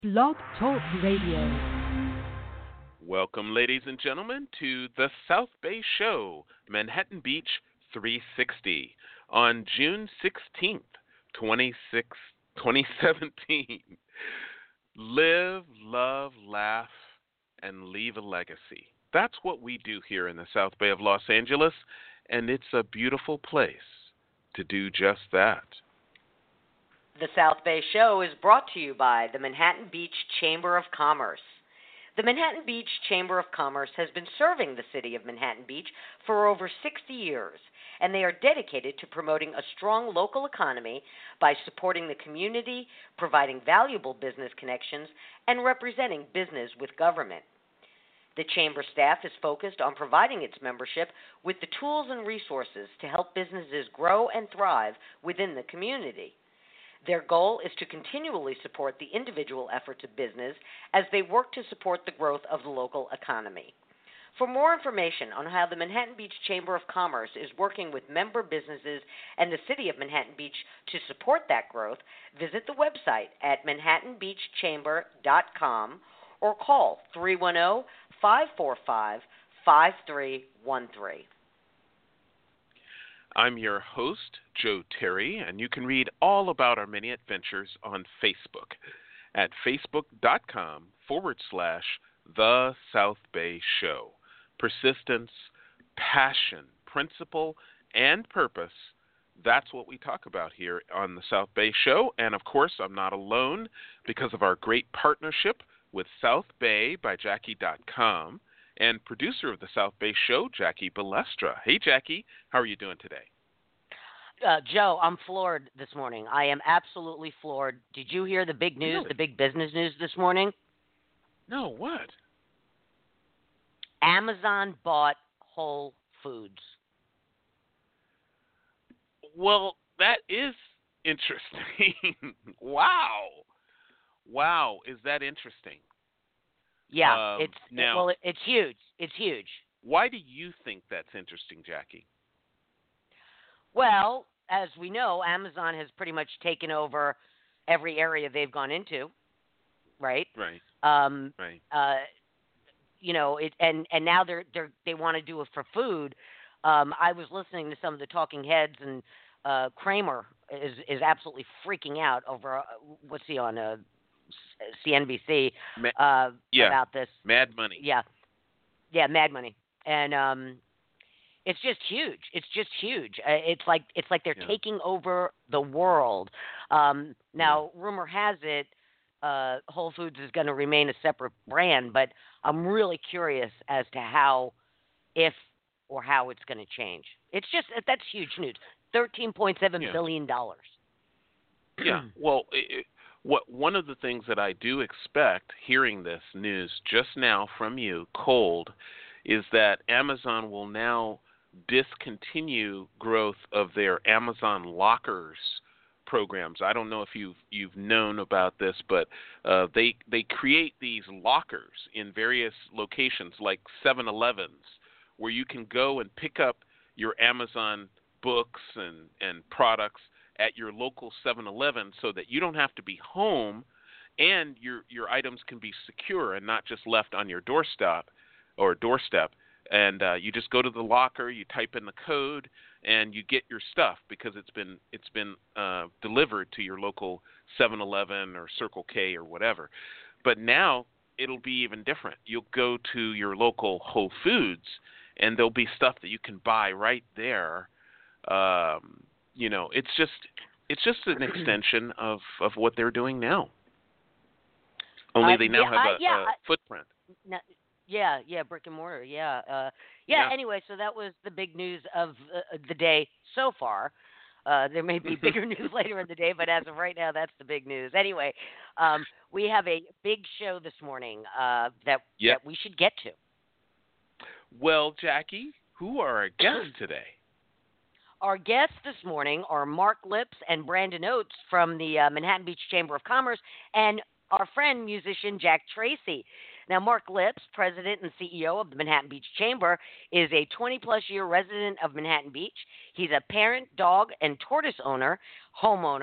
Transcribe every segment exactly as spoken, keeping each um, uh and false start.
Blog Talk Radio. Welcome, ladies and gentlemen, to the South Bay Show, Manhattan Beach three sixty, on June sixteenth, twenty seventeen. Live, love, laugh, and leave a legacy. That's what we do here in the South Bay of Los Angeles, and it's a beautiful place to do just that. The South Bay Show is brought to you by the Manhattan Beach Chamber of Commerce. The Manhattan Beach Chamber of Commerce has been serving the city of Manhattan Beach for over sixty years, and they are dedicated to promoting a strong local economy by supporting the community, providing valuable business connections, and representing business with government. The Chamber staff is focused on providing its membership with the tools and resources to help businesses grow and thrive within the community. Their goal is to continually support the individual efforts of business as they work to support the growth of the local economy. For more information on how the Manhattan Beach Chamber of Commerce is working with member businesses and the City of Manhattan Beach to support that growth, visit the website at manhattan beach chamber dot com or call three one zero, five four five, five three one three. I'm your host, Joe Terry, and you can read all about our many adventures on Facebook at facebook.com forward slash The South Bay Show. Persistence, passion, principle, and purpose, that's what we talk about here on the South Bay Show. And, of course, I'm not alone because of our great partnership with South Bay by Jackie dot com. And producer of the South Bay Show, Jackie Balestra. Hey, Jackie, how are you doing today? Uh, Joe, I'm floored this morning. I am absolutely floored. Did you hear the big news, Really? the big business news this morning? No, what? Amazon bought Whole Foods. Well, that is interesting. Wow. Wow, is that interesting? Yeah, Um, it's now- well, it, it's huge. It's huge. Why do you think that's interesting, Jackie? Well, as we know, Amazon has pretty much taken over every area they've gone into, right? Right, Um, right. uh, you know, it, and and now they're they are they want to do it for food. Um, I was listening to some of the talking heads, and uh, Kramer is is absolutely freaking out over uh, what's he on uh, C N B C Ma- uh, yeah. about this. Mad money. Yeah, yeah, Mad Money, and um, it's just huge. It's just huge. Uh, It's like it's like they're Yeah. taking over the world. Um, now, rumor has it, uh, Whole Foods is going to remain a separate brand, but I'm really curious as to how, if or how it's going to change. It's just that's huge news. Thirteen point seven Yeah. billion dollars. Yeah, well, it, what one of the things that I do expect hearing this news just now from you, cold, is that Amazon will now discontinue growth of their Amazon Lockers programs. I don't know if you've you've known about this, but uh, they they create these lockers in various locations, like seven elevens, where you can go and pick up your Amazon books and, and products at your local seven eleven so that you don't have to be home and your your items can be secure and not just left on your doorstep or doorstep. And uh, you just go to the locker, you type in the code, and you get your stuff because it's been it's been uh, delivered to your local seven eleven or Circle K or whatever. But now it'll be even different. You'll go to your local Whole Foods, and there'll be stuff that you can buy right there. Um, you know, it's just it's just an extension of, of what they're doing now. Only Uh, they now yeah, have I- a, yeah, a I- footprint. No, yeah, yeah, brick and mortar. Yeah, uh, yeah. Yeah. Anyway, so that was the big news of uh, the day so far. Uh, there may be bigger news later in the day, but as of right now, that's the big news. Anyway, um, we have a big show this morning uh, that Yep. that we should get to. Well, Jackie, who are our guests today? Our guests this morning are Mark Lips and Brandon Oates from the uh, Manhattan Beach Chamber of Commerce, and our friend musician Jack Tracy. Now, Mark Lips, president and C E O of the Manhattan Beach Chamber, is a twenty-plus year resident of Manhattan Beach. He's a parent, dog, and tortoise owner, homeowner,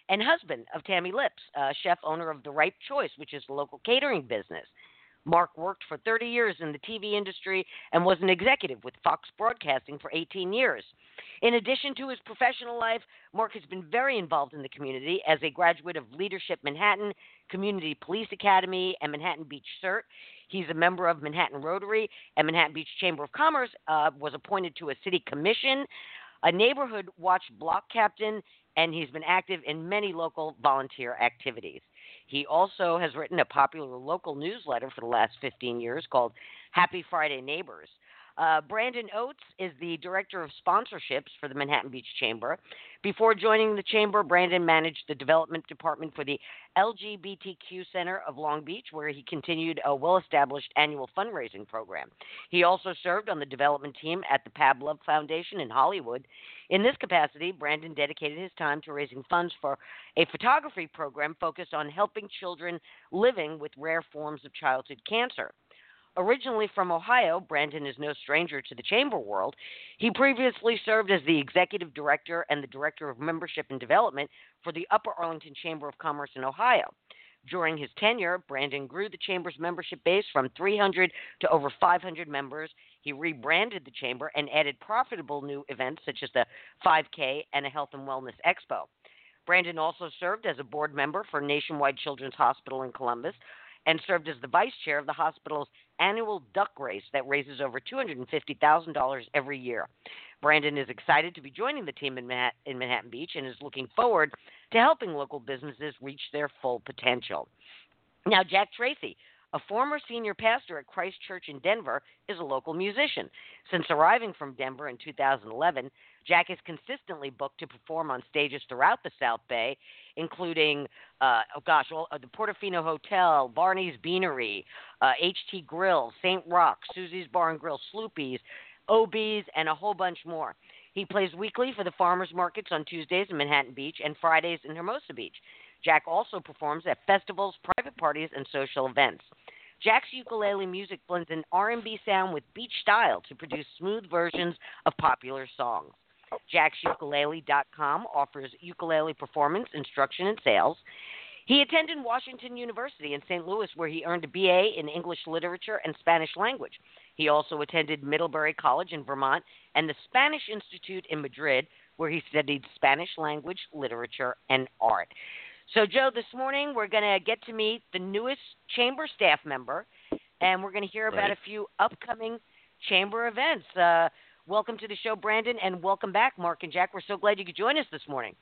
and husband of Tammy Lips, uh, chef owner of The Right Choice, which is a local catering business. Mark worked for thirty years in the T V industry and was an executive with Fox Broadcasting for eighteen years. In addition to his professional life, Mark has been very involved in the community as a graduate of Leadership Manhattan, Community Police Academy, and Manhattan Beach CERT. He's a member of Manhattan Rotary and Manhattan Beach Chamber of Commerce, uh, was appointed to a city commission, a neighborhood watch block captain, and he's been active in many local volunteer activities. He also has written a popular local newsletter for the last fifteen years called Happy Friday Neighbors. Uh, Brandon Oates is the Director of Sponsorships for the Manhattan Beach Chamber. Before joining the Chamber, Brandon managed the Development Department for the L G B T Q Center of Long Beach, where he continued a well-established annual fundraising program. He also served on the development team at the Pavlov Foundation in Hollywood. In this capacity, Brandon dedicated his time to raising funds for a photography program focused on helping children living with rare forms of childhood cancer. Originally from Ohio, Brandon is no stranger to the chamber world. He previously served as the executive director and the director of membership and development for the Upper Arlington Chamber of Commerce in Ohio. During his tenure, Brandon grew the chamber's membership base from three hundred to over five hundred members. He rebranded the chamber and added profitable new events such as the five K and a Health and Wellness Expo. Brandon also served as a board member for Nationwide Children's Hospital in Columbus and served as the vice chair of the hospital's annual duck race that raises over two hundred fifty thousand dollars every year. Brandon is excited to be joining the team in Manhattan Beach and is looking forward to helping local businesses reach their full potential. Now, Jack Tracy, a former senior pastor at Christ Church in Denver, is a local musician. Since arriving from Denver in two thousand eleven, Jack is consistently booked to perform on stages throughout the South Bay, including, uh, oh gosh, all, uh, the Portofino Hotel, Barney's Beanery, uh, H T Grill, Saint Roch, Susie's Bar and Grill, Sloopy's, O B's, and a whole bunch more. He plays weekly for the farmers markets on Tuesdays in Manhattan Beach and Fridays in Hermosa Beach. Jack also performs at festivals, private parties, and social events. Jack's ukulele music blends an R and B sound with beach style to produce smooth versions of popular songs. Jax Ukulele dot com offers ukulele performance, instruction, and sales. He attended Washington University in Saint Louis, where he earned a B A in English Literature and Spanish Language. He also attended Middlebury College in Vermont and the Spanish Institute in Madrid, where he studied Spanish language, literature, and art. So, Joe, this morning we're going to get to meet the newest chamber staff member, and we're going to hear about right. a few upcoming chamber events. Uh, welcome to the show, Brandon, and welcome back, Mark and Jack. We're so glad you could join us this morning.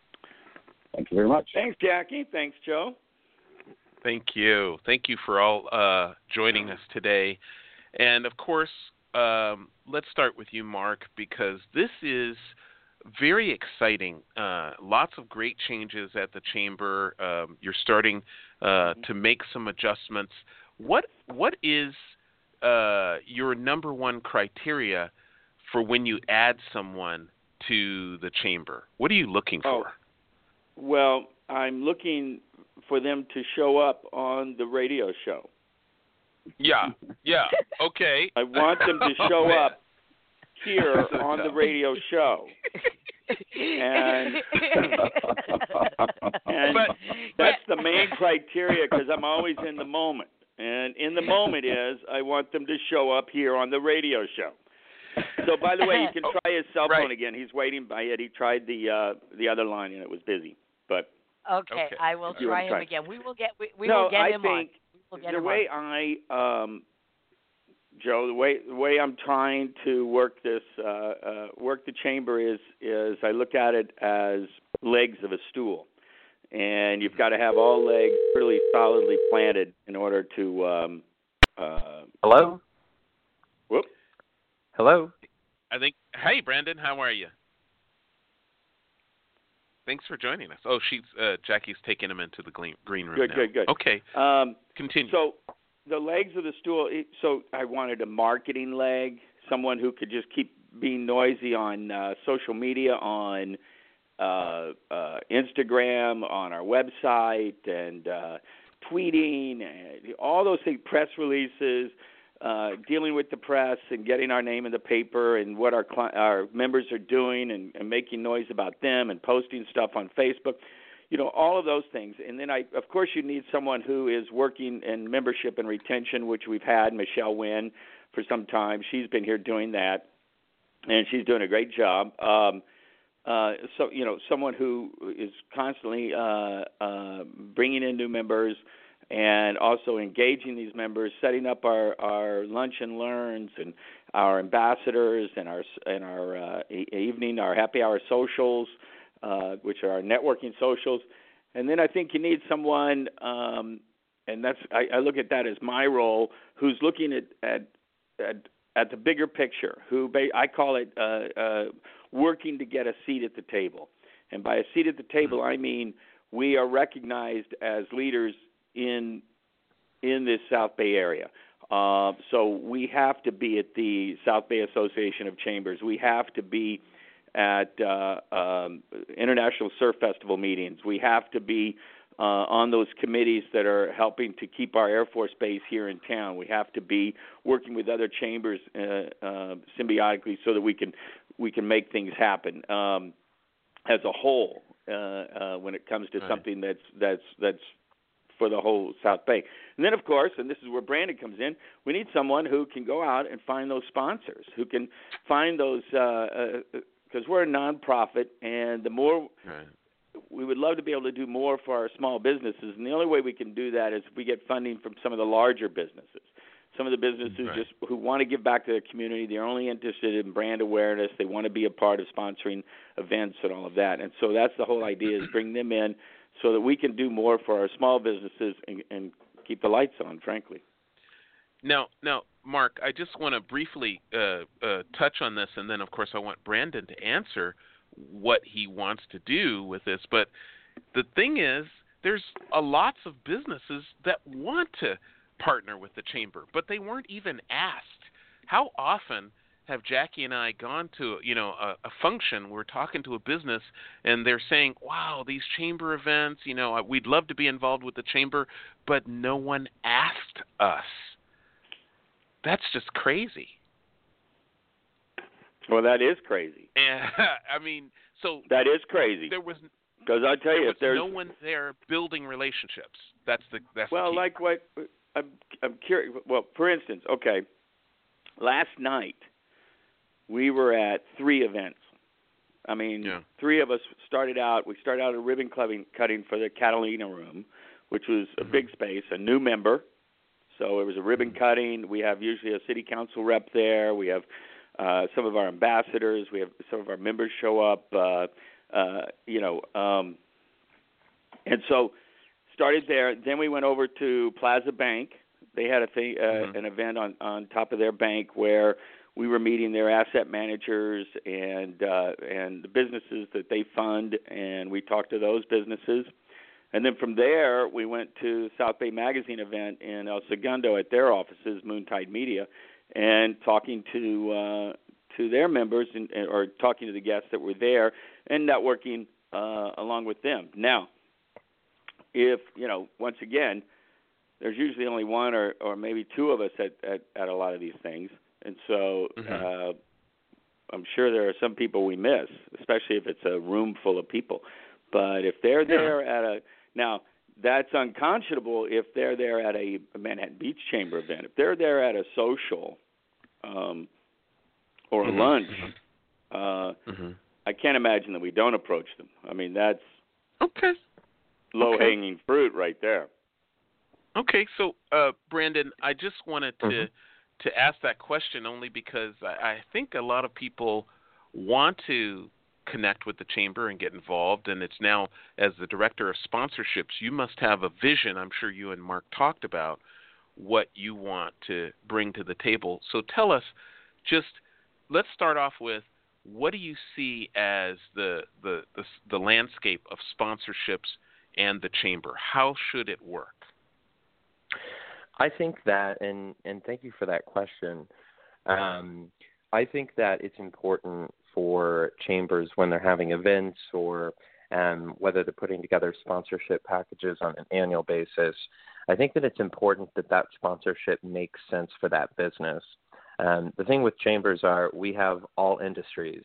Thank you very much. Thanks, Jackie. Thanks, Joe. Thank you. Thank you for all uh, joining us today. And, of course, um, let's start with you, Mark, because this is very exciting. Uh, lots of great changes at the Chamber. Um, you're starting uh, to make some adjustments. What What is uh, your number one criteria for when you add someone to the Chamber? What are you looking for? Oh, well, I'm looking for them to show up on the radio show. Yeah, yeah, okay. I want them to show oh, up here on the radio show. And, and but, that's the main criteria because I'm always in the moment. And in the moment is I want them to show up here on the radio show. So, by the way, you can try his cell phone right. again. He's waiting by it. He tried the uh, the other line and it was busy. But okay, okay. I will You try him try. again. We will get we, we no, will get I him think on. We'll get the him way on. I, um, Joe, the way the way I'm trying to work this uh, uh, work the chamber is is I look at it as legs of a stool, and you've got to have all legs really solidly planted in order to. Um, uh, Hello? Whoop. Hello? I think, hey, Brandon, how are you? Thanks for joining us. Oh, she's uh, Jackie's taking him into the green, green room Good, now. good, good. Okay, Um, continue. So the legs of the stool. So I wanted a marketing leg, someone who could just keep being noisy on uh, social media, on uh, uh, Instagram, on our website, and uh, tweeting, and all those things, press releases, uh, dealing with the press and getting our name in the paper and what our cli- our members are doing and, and making noise about them and posting stuff on Facebook. you know, all of those things. And then, I, of course, you need someone who is working in membership and retention, which we've had, Michelle Wynn, for some time. She's been here doing that, and she's doing a great job. Um, uh, so, you know, someone who is constantly uh, uh, bringing in new members and also engaging these members, setting up our, our lunch and learns and our ambassadors and our and our uh, e- evening, our happy hour socials, uh, which are our networking socials. And then I think you need someone, um, and that's I, I look at that as my role, who's looking at at at, at the bigger picture. Who ba- I call it uh, uh, working to get a seat at the table. And by a seat at the table, I mean we are recognized as leaders in in this South Bay area. Uh, so we have to be at the South Bay Association of Chambers. We have to be at uh, um, International Surf Festival meetings. We have to be uh, on those committees that are helping to keep our Air Force Base here in town. We have to be working with other chambers uh, uh, symbiotically so that we can we can make things happen um, as a whole uh, uh, when it comes to right. something that's that's that's for the whole South Bay. And then, of course, and this is where Brandon comes in, we need someone who can go out and find those sponsors, who can find those, because uh, uh, we're a nonprofit, and the more right. we would love to be able to do more for our small businesses, and the only way we can do that is if we get funding from some of the larger businesses. Some of the businesses right. just who want to give back to the community, they're only interested in brand awareness, they want to be a part of sponsoring events and all of that. And so that's the whole idea, is bring them in so that we can do more for our small businesses and, and keep the lights on, frankly. Now, now, Mark, I just want to briefly uh, uh, touch on this, and then, of course, I want Brandon to answer what he wants to do with this. But the thing is, there's a lots of businesses that want to partner with the chamber, but they weren't even asked. How often have Jackie and I gone to, you know, a, a function, we're talking to a business, and they're saying, wow, these chamber events, you know, we'd love to be involved with the chamber, but no one asked us. That's just crazy. Well, that is crazy. And, I mean, so that is crazy. There was because I tell there you, was if there's no one there building relationships. That's the that's well, the key. like what I'm I'm curious. Well, for instance, okay, last night we were at three events. I mean, yeah. three of us started out. We started out a ribbon cutting cutting for the Catalina Room, which was a mm-hmm. big space, a new member. So it was a ribbon cutting. We have usually a city council rep there. We have uh, some of our ambassadors. We have some of our members show up. Uh, uh, you know, um, and so started there. Then we went over to Plaza Bank. They had a thing, uh, mm-hmm. an event on, on top of their bank where we were meeting their asset managers and uh, and the businesses that they fund, and we talked to those businesses. And then from there, we went to South Bay Magazine event in El Segundo at their offices, Moontide Media, and talking to uh, to their members and, or talking to the guests that were there and networking uh, along with them. Now, if, you know, once again, there's usually only one or, or maybe two of us at, at, at a lot of these things. And so mm-hmm. uh, I'm sure there are some people we miss, especially if it's a room full of people. But if they're there yeah. at a – now, that's unconscionable if they're there at a Manhattan Beach Chamber event. If they're there at a social um, or a mm-hmm. lunch, mm-hmm. Uh, mm-hmm. I can't imagine that we don't approach them. I mean, that's okay. low-hanging okay. fruit right there. Okay, so uh, Brandon, I just wanted to mm-hmm. to ask that question only because I, I think a lot of people want to connect with the chamber and get involved, and it's now, as the director of sponsorships, you must have a vision. I'm sure you and Mark talked about what you want to bring to the table. So tell us, just let's start off with, what do you see as the the the, the landscape of sponsorships and the chamber? How should it work? I think that, and, and thank you for that question. Um, I think that it's important for chambers when they're having events or um, whether they're putting together sponsorship packages on an annual basis. I think that it's important that that sponsorship makes sense for that business. Um, the thing with chambers are we have all industries.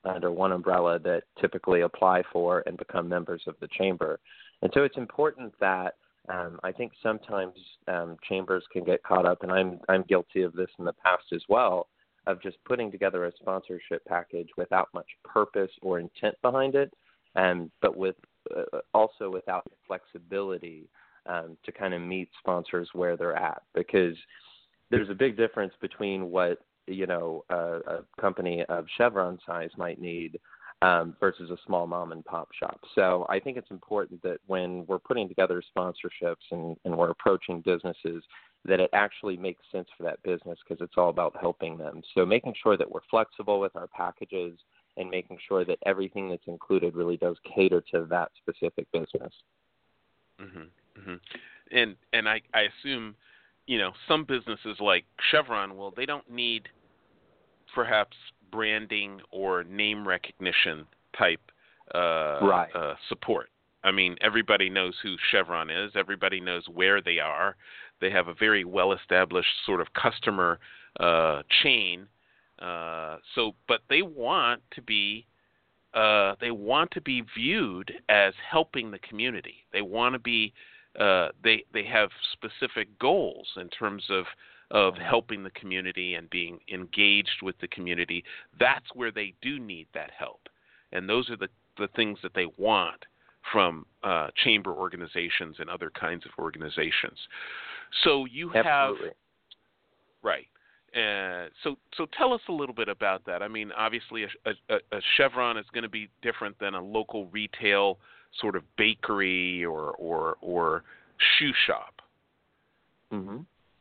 under one umbrella that typically apply for and become members of the chamber. And so it's important that um, I think sometimes um, chambers can get caught up, and I'm I'm guilty of this in the past as well, of just putting together a sponsorship package without much purpose or intent behind it, um, but with uh, also without flexibility um, to kind of meet sponsors where they're at, because there's a big difference between what you know a, a company of Chevron size might need um, versus a small mom and pop shop. So I think it's important that when we're putting together sponsorships and, and we're approaching businesses, that it actually makes sense for that business, because it's all about helping them. So making sure that we're flexible with our packages and making sure that everything that's included really does cater to that specific business. Mm-hmm, mm-hmm. And and I, I assume, you know, some businesses like Chevron, well, they don't need perhaps branding or name recognition type uh, right. uh, support. I mean, everybody knows who Chevron is. Everybody knows where they are. They have a very well-established sort of customer uh, chain. Uh, so, but they want to be uh, they want to be viewed as helping the community. They want to be uh, they they have specific goals in terms of of helping the community and being engaged with the community. That's where they do need that help, and those are the the things that they want from uh, chamber organizations and other kinds of organizations. So you have, Absolutely. right. Uh, so so tell us a little bit about that. I mean, obviously a, a, a Chevron is going to be different than a local retail sort of bakery or or, or shoe shop. Mm-hmm.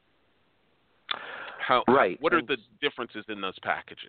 How, right. What are and, the differences in those packages?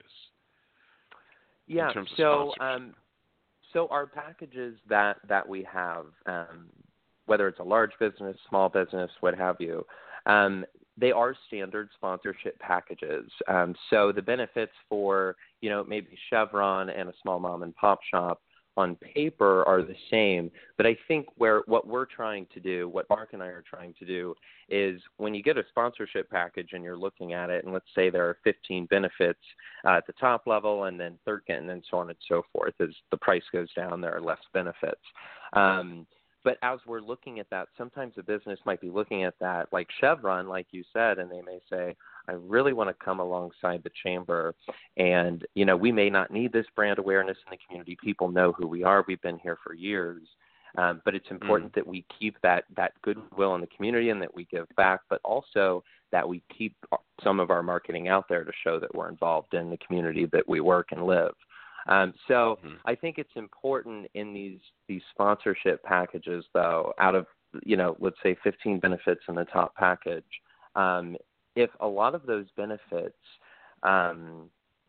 Yeah. In terms of so sponsorship? um, so our packages that that we have, um, whether it's a large business, small business, what have you, um, they are standard sponsorship packages. Um, so the benefits for, you know, maybe Chevron and a small mom and pop shop on paper are the same. But I think where what we're trying to do, what Mark and I are trying to do, is when you get a sponsorship package and you're looking at it, and let's say there are fifteen benefits uh, at the top level, and then thirteen, and then so on and so forth. As the price goes down, there are less benefits. Um, But as we're looking at that, sometimes a business might be looking at that, like Chevron, like you said, and they may say, I really want to come alongside the chamber. And, you know, we may not need this brand awareness in the community. People know who we are. We've been here for years. Um, but it's important mm. that we keep that, that goodwill in the community and that we give back, but also that we keep some of our marketing out there to show that we're involved in the community that we work and live. Um, so mm-hmm. I think it's important in these these sponsorship packages, though, out of, you know, let's say fifteen benefits in the top package, um, if a lot of those benefits um,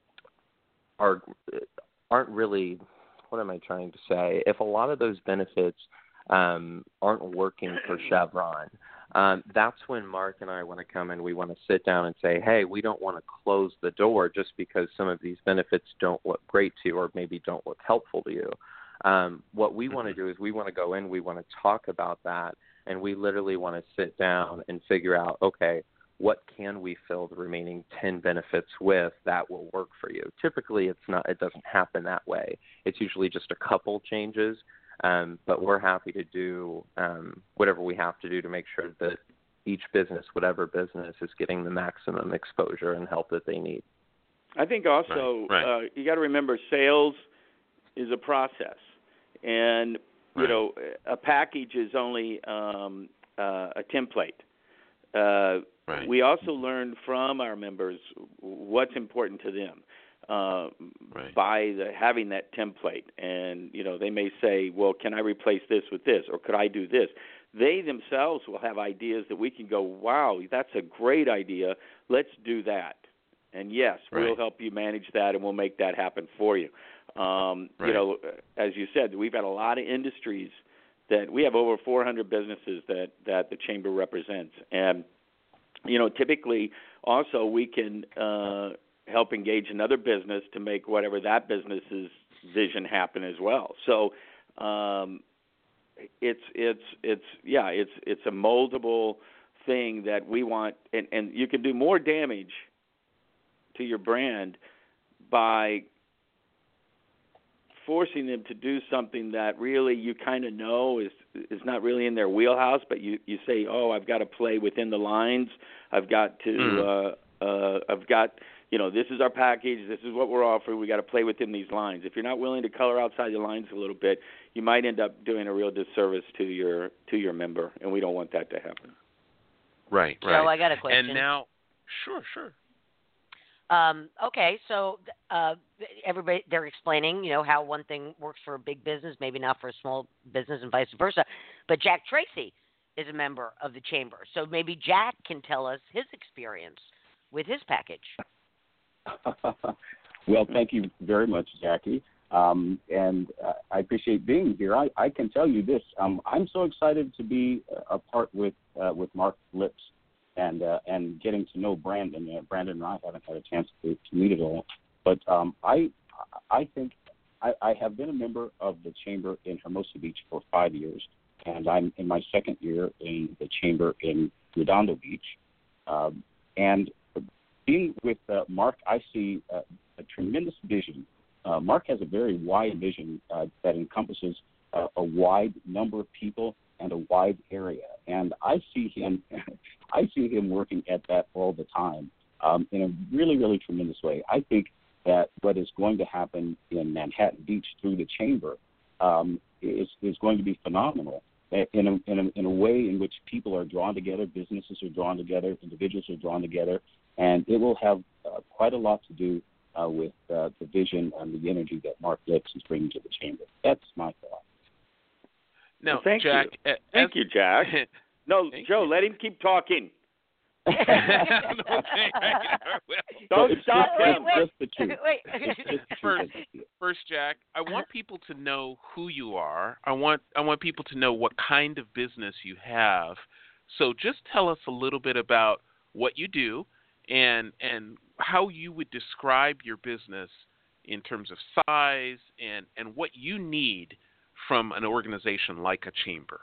are aren't really, what am I trying to say? If a lot of those benefits um, aren't working for Chevron, Um, that's when Mark and I want to come and we want to sit down and say, hey, we don't want to close the door just because some of these benefits don't look great to you or maybe don't look helpful to you. Um, what we want to do is we want to go in, we want to talk about that, and we literally want to sit down and figure out, okay, what can we fill the remaining ten benefits with that will work for you? Typically, it's not, it doesn't happen that way. It's usually just a couple changes. Um, but we're happy to do um, whatever we have to do to make sure that each business, whatever business, is getting the maximum exposure and help that they need. I think also right, right. Uh, you got to remember sales is a process, and you right. know a package is only um, uh, a template. Uh, right. We also learn from our members what's important to them. Uh, right. by the, having that template. And, you know, they may say, well, can I replace this with this, or could I do this? They themselves will have ideas that we can go, wow, that's a great idea. Let's do that. And, yes, right. we'll help you manage that, and we'll make that happen for you. Um, right. You know, as you said, we've got a lot of industries that we have over four hundred businesses that, that the Chamber represents. And, you know, typically also we can uh, – help engage another business to make whatever that business's vision happen as well. So um, it's it's it's yeah it's it's a moldable thing that we want, and, and you can do more damage to your brand by forcing them to do something that really you kind of know is is not really in their wheelhouse, but you you say, oh, I've got to play within the lines. I've got to. Mm. Uh, uh, I've got. You know, this is our package. This is what we're offering. We got to play within these lines. If you're not willing to color outside the lines a little bit, you might end up doing a real disservice to your to your member, and we don't want that to happen. Right, right. So I got a question. And now, sure, sure. Um, okay, so uh, everybody they're explaining, you know, how one thing works for a big business, maybe not for a small business, and vice versa. But Jack Tracy is a member of the chamber, so maybe Jack can tell us his experience with his package. Well, thank you very much, Jackie. Um, and uh, I appreciate being here. I, I can tell you this. Um, I'm so excited to be a part with uh, with Mark Lips and uh, and getting to know Brandon. Uh, Brandon and I haven't had a chance to, to meet at all. But um, I I think I, I have been a member of the Chamber in Hermosa Beach for five years, and I'm in my second year in the Chamber in Redondo Beach. Um, and being with uh, Mark, I see uh, a tremendous vision. Uh, Mark has a very wide vision uh, that encompasses uh, a wide number of people and a wide area, and I see him, I see him working at that all the time um, in a really, really tremendous way. I think that what is going to happen in Manhattan Beach through the Chamber um, is is going to be phenomenal. In a, in, a, in a way in which people are drawn together, businesses are drawn together, individuals are drawn together, and it will have uh, quite a lot to do uh, with uh, the vision and the energy that Mark Lips is bringing to the Chamber. That's my thought. Now, well, thank Jack, you. As, thank you, Jack. No, Joe, you. let him keep talking. okay, Don't it's stop just, him. Wait, just the truth. Wait. It's just the First, truth. first, Jack, I want people to know who you are. I want I want people to know what kind of business you have. So just tell us a little bit about what you do and and how you would describe your business in terms of size and, and what you need from an organization like a chamber.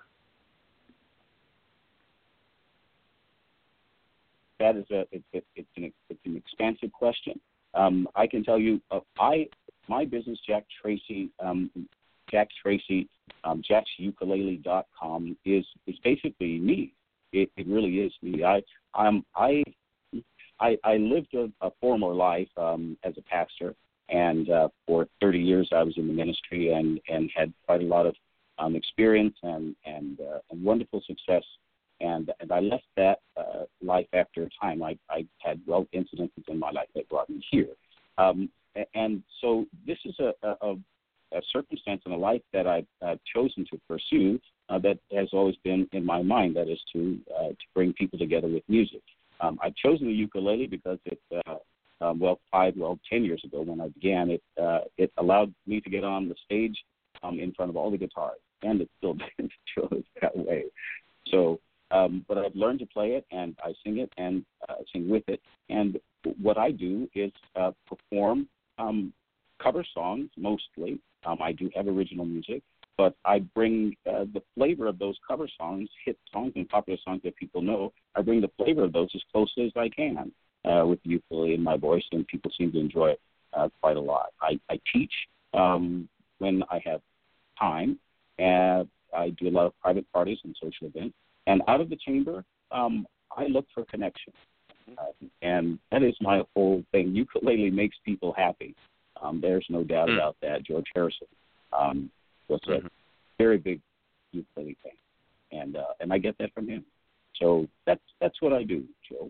That is a it, it, it's an it's an expansive question. Um, I can tell you, uh, I my business, Jack Tracy, um, Jack Tracy, um, Jack's Ukulele dot com is is basically me. It, it really is me. I um I I, I lived a, a former life um, as a pastor, and uh, for thirty years I was in the ministry and, and had quite a lot of um, experience and and uh, and wonderful success. And, and I left that uh, life after a time. I, I had, well, incidences in my life that brought me here. Um, and so this is a, a, a circumstance in a life that I've uh, chosen to pursue uh, that has always been in my mind, that is to uh, to bring people together with music. Um, I've chosen the ukulele because it, uh, um, well, five, well, ten years ago when I began, it uh, it allowed me to get on the stage um, in front of all the guitars, and it still shows that way. So, um, but I've learned to play it, and I sing it and uh, sing with it. And what I do is uh, perform um, cover songs mostly. Um, I do have original music, but I bring uh, the flavor of those cover songs, hit songs and popular songs that people know. I bring the flavor of those as close as I can uh, with the ukulele in my voice, and people seem to enjoy it uh, quite a lot. I, I teach um, when I have time, and I do a lot of private parties and social events. And out of the chamber, um, I look for connection. Uh, and that is my whole thing. Ukulele makes people happy. Um, there's no doubt mm. about that. George Harrison um, was mm-hmm. a very big ukulele fan, and uh, and I get that from him. So that's that's what I do, Joe.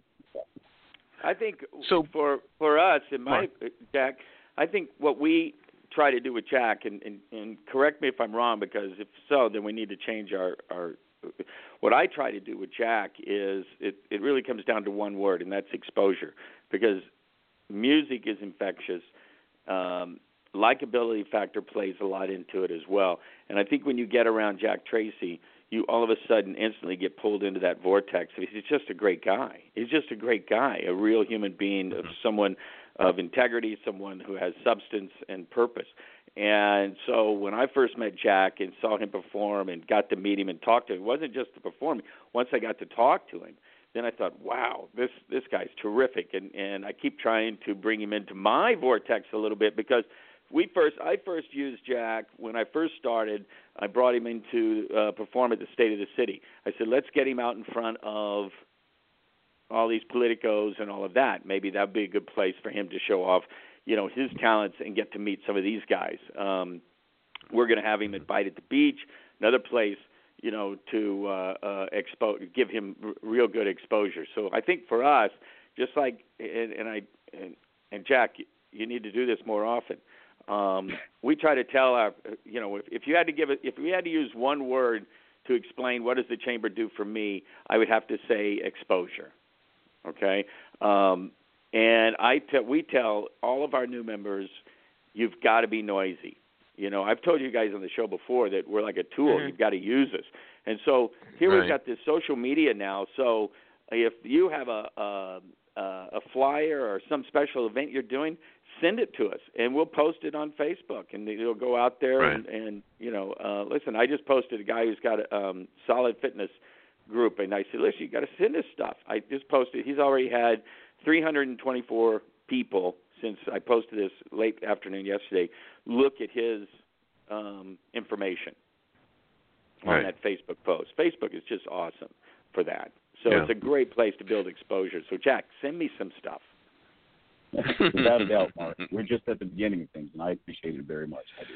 I think so for for us, in my Jack, I think what we try to do with Jack, and, and, and correct me if I'm wrong, because if so, then we need to change our our. What I try to do with Jack is it, it really comes down to one word, and that's exposure, because music is infectious. Um, likability factor plays a lot into it as well. And I think when you get around Jack Tracy, you all of a sudden instantly get pulled into that vortex. He's just a great guy. He's just a great guy, a real human being, of someone of integrity, someone who has substance and purpose. And so when I first met Jack and saw him perform and got to meet him and talk to him, it wasn't just to perform. Once I got to talk to him, then I thought, wow, this this guy's terrific. And, and I keep trying to bring him into my vortex a little bit, because we first I first used Jack when I first started. I brought him in to uh, perform at the State of the City. I said, let's get him out in front of all these politicos and all of that. Maybe that would be a good place for him to show off, you know, his talents and get to meet some of these guys. Um, we're going to have him at Bite at the Beach, another place, you know, to uh, uh, expose, give him r- real good exposure. So I think for us, just like, and, and I, and, and Jack, you need to do this more often. Um, we try to tell our, you know, if, if you had to give it, if we had to use one word to explain what does the chamber do for me, I would have to say exposure. Okay, um, and I te- we tell all of our new members, you've got to be noisy. You know, I've told you guys on the show before that we're like a tool. Mm-hmm. You've got to use us. And so here right. we've got this social media now. So if you have a, a a flyer or some special event you're doing, send it to us, and we'll post it on Facebook, and it'll go out there. Right. And, and you know, uh, listen, I just posted a guy who's got a um, Solid Fitness group, and I said, listen, you got to send us stuff. I just posted. He's already had three hundred twenty-four people since I posted this late afternoon yesterday look at his um, information right. on that Facebook post. Facebook is just awesome for that. So yeah. it's a great place to build exposure. So, Jack, send me some stuff. Without a doubt, Mark. We're just at the beginning of things, and I appreciate it very much. I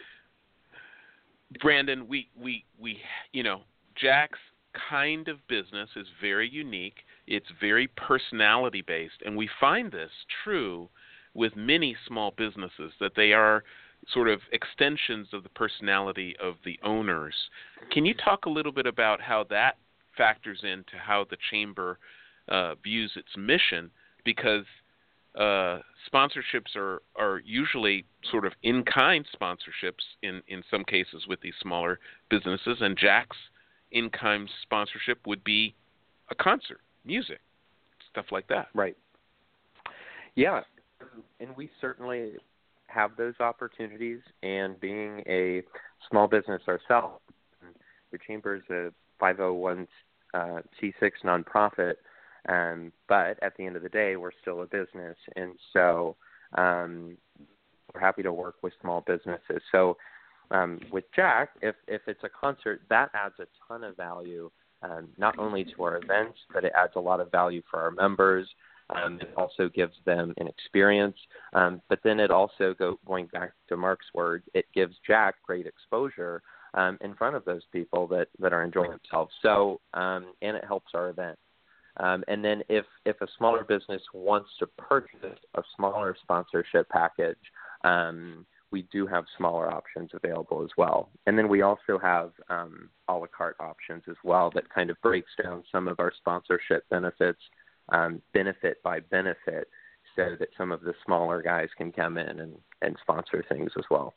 do. Brandon, we, we, we, you know, Jack's kind of business is very unique. It's very personality-based, and we find this true with many small businesses, that they are sort of extensions of the personality of the owners. Can you talk a little bit about how that factors into how the chamber uh, views its mission? Because uh, sponsorships are, are usually sort of in-kind sponsorships in, in some cases with these smaller businesses, and Jack's in-kind sponsorship would be a concert, music, stuff like that. Right. Yeah, and we certainly have those opportunities, and being a small business ourselves, the chamber is a five oh one c six nonprofit, um, but at the end of the day, we're still a business, and so um, we're happy to work with small businesses. So um, with Jack, if, if it's a concert, that adds a ton of value, um, not only to our events, but it adds a lot of value for our members. Um, it also gives them an experience, um, but then it also, go, going back to Mark's word, it gives Jack great exposure um, in front of those people that, that are enjoying themselves. So, um, and it helps our event. Um, and then if, if a smaller business wants to purchase a smaller sponsorship package, um, we do have smaller options available as well. And then we also have um, a la carte options as well that kind of breaks down some of our sponsorship benefits, um, benefit by benefit, so that some of the smaller guys can come in and, and sponsor things as well.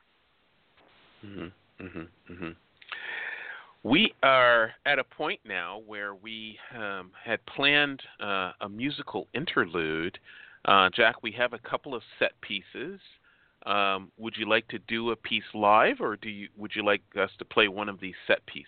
Mm-hmm, mm-hmm, mm-hmm. We are at a point now where we um, had planned uh, a musical interlude. Uh, Jack, we have a couple of set pieces. Um, would you like to do a piece live, or do you would you like us to play one of these set pieces?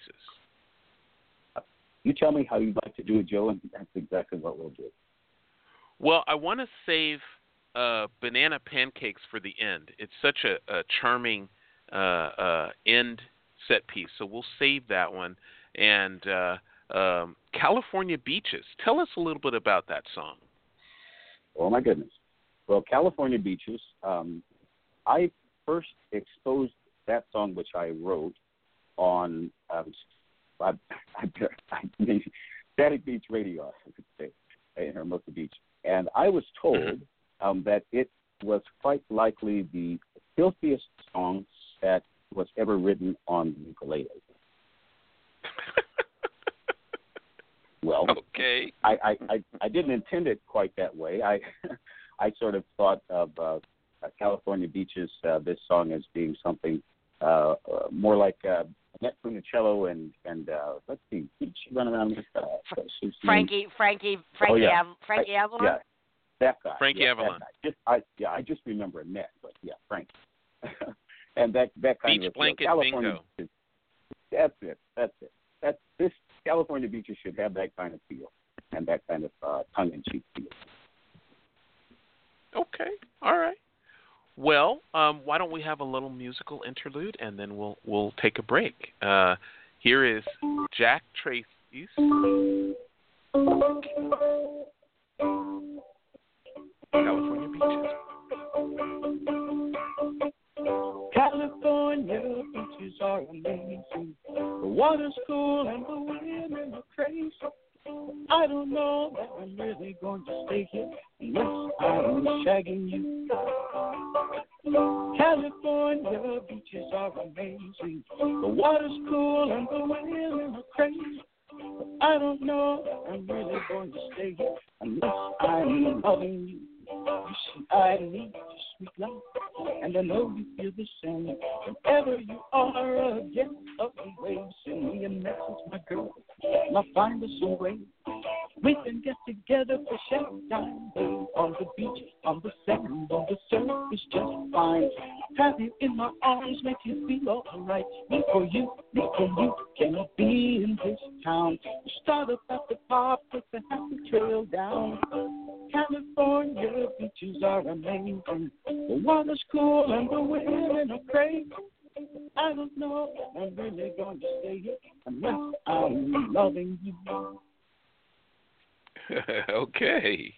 You tell me how you'd like to do it, Joe, and that's exactly what we'll do. Well, I want to save uh, Banana Pancakes for the end. It's such a, a charming uh, uh, end set piece, so we'll save that one. And uh, um, California Beaches. Tell us a little bit about that song. Oh, my goodness. Well, California Beaches, um, I first exposed that song, which I wrote, on um, I, I, I, Static Beach Radio, I could say, in Hermosa Beach. And I was told um, that it was quite likely the filthiest song that was ever written on the ukulele. Well, okay. I, I, I, I didn't intend it quite that way. I I sort of thought of uh, California Beaches, uh, this song, as being something uh, uh, more like uh, Annette Funicello and, and uh, let's see, did she run around with uh, Frankie, Frankie, Frankie, oh, yeah. Av- Frankie I, Avalon? Yeah, that guy. Frankie yeah, Avalon. Just, I, yeah, I just remember Annette, but yeah, Frankie. And that, that kind Beach of blanket California bingo. Beaches, that's it. That's it. That's this California Beaches should have that kind of feel and that kind of uh, tongue-in-cheek feel. Okay. All right. Well, um, why don't we have a little musical interlude, and then we'll we'll take a break. Uh, here is Jack Tracy's California Beaches. California beaches are amazing. The water's cool and the women are crazy. I don't know that I'm really going to stay here unless I'm shagging you. California beaches are amazing. The water's cool and the women are crazy. I don't know that I'm really going to stay here unless I'm loving you. You see, I need your sweet love, and I know you feel the same. Whenever you are against ugly waves, send me a message, my girl, and I'll find us a way. We can get together for shadow time, babe, on the beach, on the sand, on the surf is just fine. Have you in my arms, make you feel alright. Me for you, me for you, can I be in this town? We start up at the park, put the happy trail down. California beaches are amazing. The water's cool and the women are crazy. I don't know if I'm really going to stay here unless I'm loving you. Okay.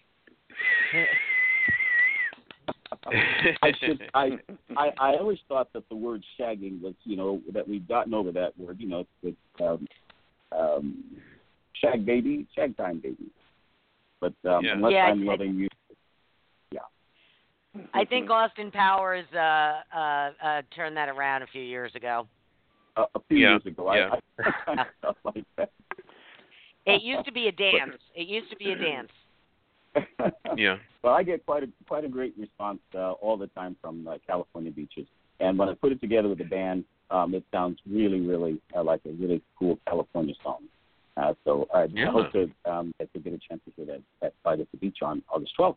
I, should, I, I I always thought that the word shagging was, you know, that we'd gotten over that word, you know, with um, um, shag baby, shag time baby. But um, yeah. unless yeah, I'm I, loving you, yeah. I think Austin Powers uh, uh, uh, turned that around a few years ago. Uh, a few yeah. years ago, yeah. I, I, I felt like that. It used to be a dance. It used to be a dance. Yeah. Well, I get quite a quite a great response uh, all the time from uh, California beaches, and when I put it together with the band, um, it sounds really, really uh, like a really cool California song. Uh, so I yeah. hope to um, that to get a chance to hear that at Bite at the Beach on August twelfth.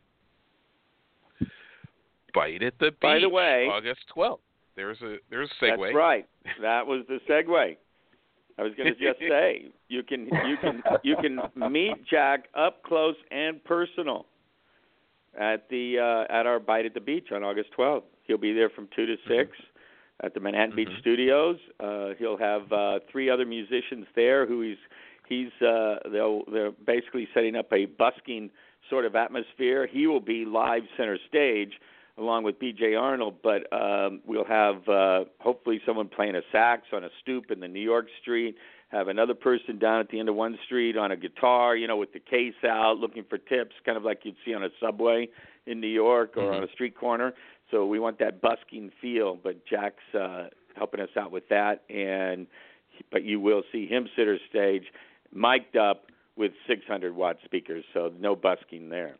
Bite at the Beach. By the way, August twelfth. There's a there's a segue. That's right. That was the segue. I was going to just say you can you can you can meet Jack up close and personal at the uh, at our Bite at the Beach on August twelfth. He'll be there from two to six mm-hmm. at the Manhattan mm-hmm. Beach Studios. Uh, he'll have uh, three other musicians there who he's he's uh, they'll they're basically setting up a busking sort of atmosphere. He will be live center stage along with B J Arnold, but um, we'll have uh, hopefully someone playing a sax on a stoop in the New York street, have another person down at the end of one street on a guitar, you know, with the case out, looking for tips, kind of like you'd see on a subway in New York or mm-hmm. on a street corner. So we want that busking feel, but Jack's uh, helping us out with that, and but you will see him center stage, mic'd up with six hundred watt speakers, so no busking there.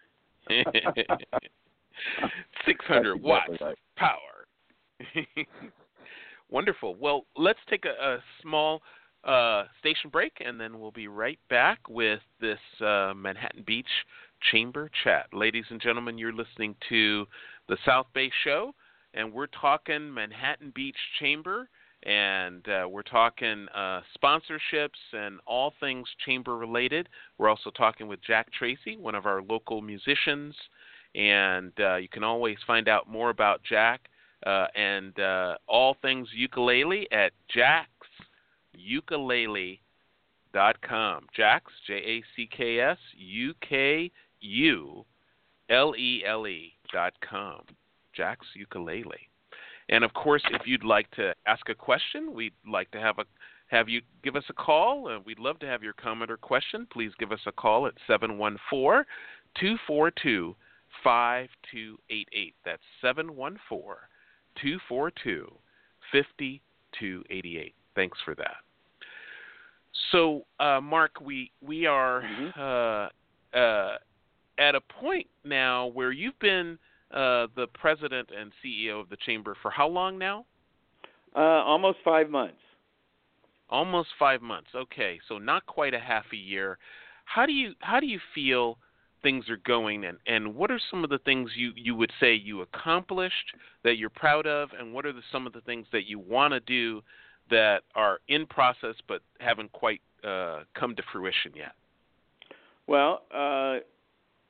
six hundred watts right. power. Wonderful. Well, let's take a, a small uh, station break, and then we'll be right back with this uh, Manhattan Beach Chamber Chat. Ladies and gentlemen, you're listening to the South Bay Show, and we're talking Manhattan Beach Chamber, and uh, we're talking uh, sponsorships and all things chamber related. We're also talking with Jack Tracy, one of our local musicians. And uh, you can always find out more about Jack uh, and uh, all things ukulele at jacks ukulele dot com. Jacks, J A C K S, U K U L E L E dot com. Jack's Ukulele. And, of course, if you'd like to ask a question, we'd like to have a have you give us a call. Uh, we'd love to have your comment or question. Please give us a call at seven one four, two four two, five two eight eight. That's seven one four, two four two, five two eight eight. Thanks for that. So, uh, Mark, we we are mm-hmm. uh, uh, at a point now where you've been uh, the president and C E O of the Chamber for how long now? Uh, almost five months. Almost five months. Okay, so not quite a half a year. How do you how do you feel things are going, and, and what are some of the things you, you would say you accomplished that you're proud of, and what are the, some of the things that you want to do that are in process but haven't quite uh, come to fruition yet? Well, uh,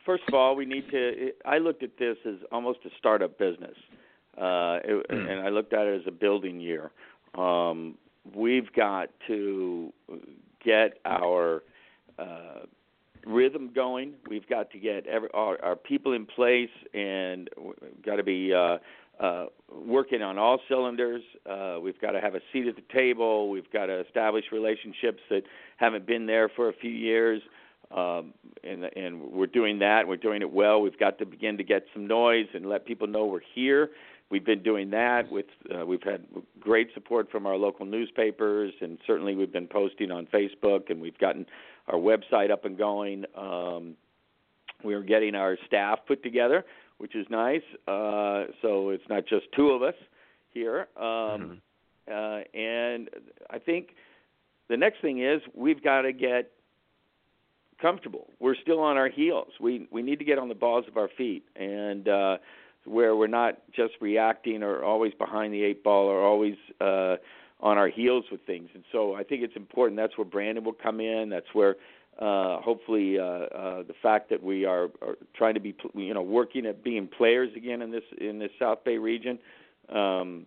first of all, we need to. I looked at this as almost a startup business, uh, it, mm. and I looked at it as a building year. Um, we've got to get our uh, rhythm going. We've got to get every, our, our people in place, and we've got to be uh, uh, working on all cylinders. Uh, we've got to have a seat at the table. We've got to establish relationships that haven't been there for a few years. Um, and, and we're doing that. We're doing it well. We've got to begin to get some noise and let people know we're here. We've been doing that. With uh, we've had great support from our local newspapers, and certainly we've been posting on Facebook, and we've gotten our website up and going. Um, we're getting our staff put together, which is nice. Uh, so it's not just two of us here. Um, mm-hmm. uh, and I think the next thing is we've got to get comfortable. We're still on our heels. We we need to get on the balls of our feet, and uh, where we're not just reacting or always behind the eight ball or always uh, on our heels with things. And so I think it's important. That's where Brandon will come in. That's where uh, hopefully uh, uh, the fact that we are, are trying to be, you know, working at being players again in this in this South Bay region um,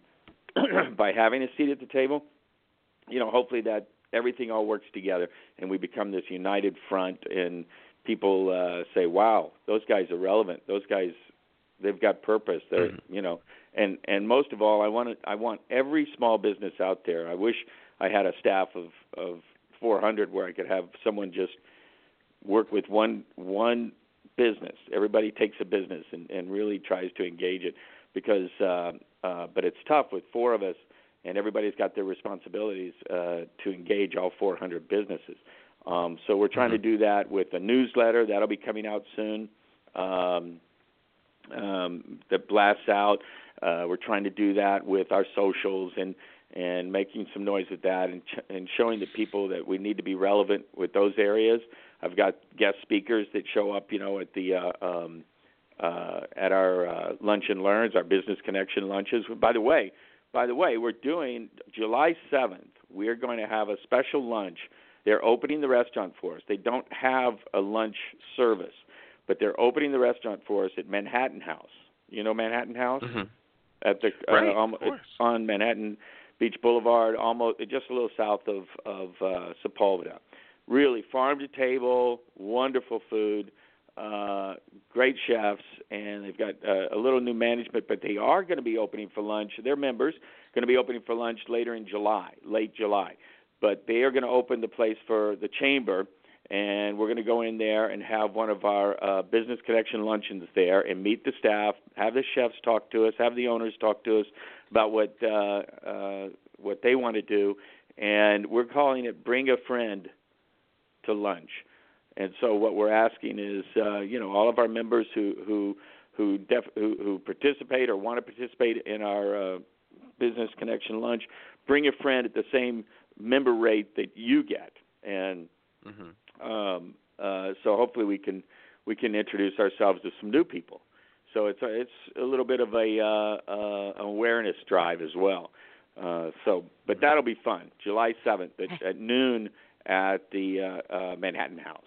by having a seat at the table. You know, hopefully that everything all works together, and we become this united front, and people uh, say, wow, those guys are relevant. Those guys, they've got purpose. They're, mm-hmm. you know, and, and most of all, I want to, I want every small business out there. I wish I had a staff of, of four hundred where I could have someone just work with one one business. Everybody takes a business and, and really tries to engage it, because, uh, uh, but it's tough with four of us, and everybody's got their responsibilities uh, to engage all four hundred businesses. Um, so we're trying mm-hmm. to do that with a newsletter. That'll be coming out soon um, um, that blasts out. Uh, we're trying to do that with our socials and, and making some noise with that, and, ch- and showing the people that we need to be relevant with those areas. I've got guest speakers that show up, you know, at the uh, um, uh, at our uh, Lunch and Learns, our Business Connection lunches. By the way, By the way, we're doing July seventh. We're going to have a special lunch. They're opening the restaurant for us. They don't have a lunch service, but they're opening the restaurant for us at Manhattan House. You know Manhattan House? Mm-hmm. At the right, uh, um, on Manhattan Beach Boulevard, almost just a little south of of uh, Sepulveda. Really farm to table, wonderful food. Uh, great chefs, and they've got uh, a little new management, but they are going to be opening for lunch. Their members going to be opening for lunch later in July, late July. But they are going to open the place for the chamber, and we're going to go in there and have one of our uh, Business Connection luncheons there and meet the staff, have the chefs talk to us, have the owners talk to us about what uh, uh, what they want to do, and we're calling it Bring a Friend to Lunch. And so what we're asking is, uh, you know, all of our members who who who, def, who who participate or want to participate in our uh, Business Connection lunch, bring a friend at the same member rate that you get, and mm-hmm. um, uh, so hopefully we can we can introduce ourselves to some new people. So it's a, it's a little bit of a uh, uh, awareness drive as well. Uh, so, but that'll be fun. July seventh at, at noon at the uh, uh, Manhattan House.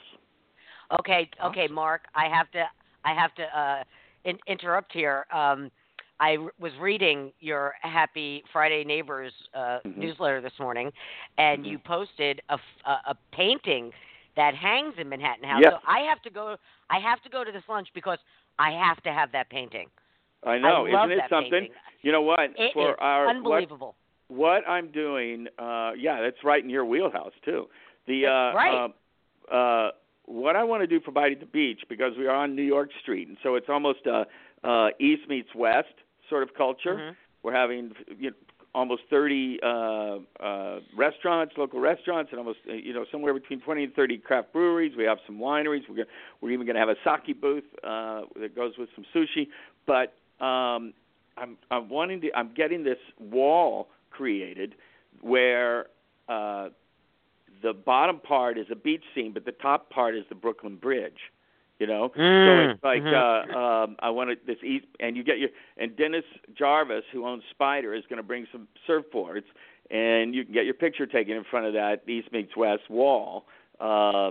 Okay, okay, Mark. I have to, I have to uh, in, interrupt here. Um, I r- was reading your Happy Friday Neighbors uh, mm-hmm. newsletter this morning, and mm-hmm. you posted a, a, a painting that hangs in Manhattan House. Yep. So I have to go. I have to go to this lunch because I have to have that painting. I know, I love isn't it that something? Painting. You know what? It For is our unbelievable. What, what I'm doing, uh, yeah, that's right in your wheelhouse too. The uh, right. Uh, uh, what I want to do for Bite at the Beach, because we are on New York Street, and so it's almost a uh, East meets West sort of culture. Mm-hmm. We're having you know, almost thirty uh, uh, restaurants, local restaurants, and almost you know somewhere between twenty and thirty craft breweries. We have some wineries. We're gonna, we're even going to have a sake booth uh, that goes with some sushi. But um, I'm I'm wanting to. I'm getting this wall created where. Uh, The bottom part is a beach scene, but the top part is the Brooklyn Bridge. You know, mm, so it's like mm-hmm. uh, um, I wanted this east, and you get your and Dennis Jarvis, who owns Spider, is going to bring some surfboards, and you can get your picture taken in front of that East meets West wall. Um,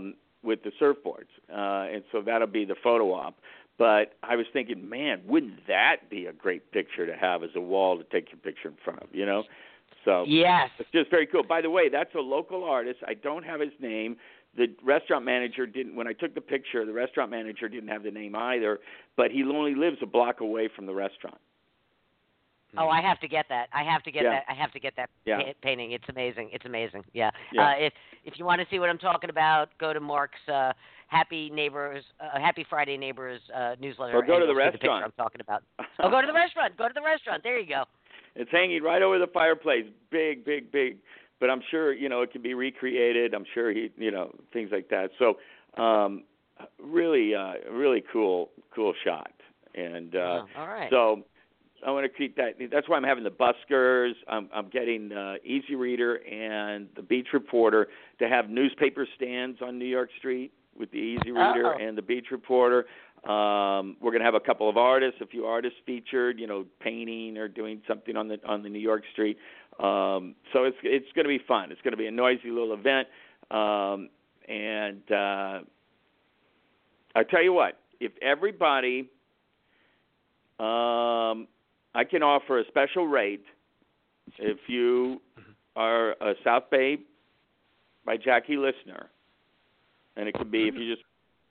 with the surfboards, uh, and so that'll be the photo op. But I was thinking, man, wouldn't that be a great picture to have as a wall to take your picture in front of, you know? So yes, it's just very cool. By the way, that's a local artist. I don't have his name. The restaurant manager didn't. When I took the picture, the restaurant manager didn't have the name either. But he only lives a block away from the restaurant. Oh, I have to get that. I have to get Yeah. that. I have to get that Yeah. pa- painting. It's amazing. It's amazing. Yeah. Yeah. Uh, if if you want to see what I'm talking about, go to Mark's uh, Happy Neighbors, uh, Happy Friday Neighbors uh, newsletter. Or go and to the you'll see restaurant. The picture I'm talking about. Oh, go to the restaurant. Go to the restaurant. There you go. It's hanging right over the fireplace, big, big, big. But I'm sure, you know, it can be recreated. I'm sure he, you know, things like that. So, um, really, uh, really cool, cool shot. And uh, Oh, all right. so I want to keep that. That's why I'm having the buskers. I'm, I'm getting uh, Easy Reader and the Beach Reporter to have newspaper stands on New York Street with the Easy Reader Uh-oh. and the Beach Reporter. Um, we're going to have a couple of artists, a few artists featured, you know, painting or doing something on the on the New York Street. Um, so it's it's going to be fun. It's going to be a noisy little event. Um, and uh, I tell you what, if everybody, um, I can offer a special rate if you are a South Bay by Jackie listener, and it could be if you just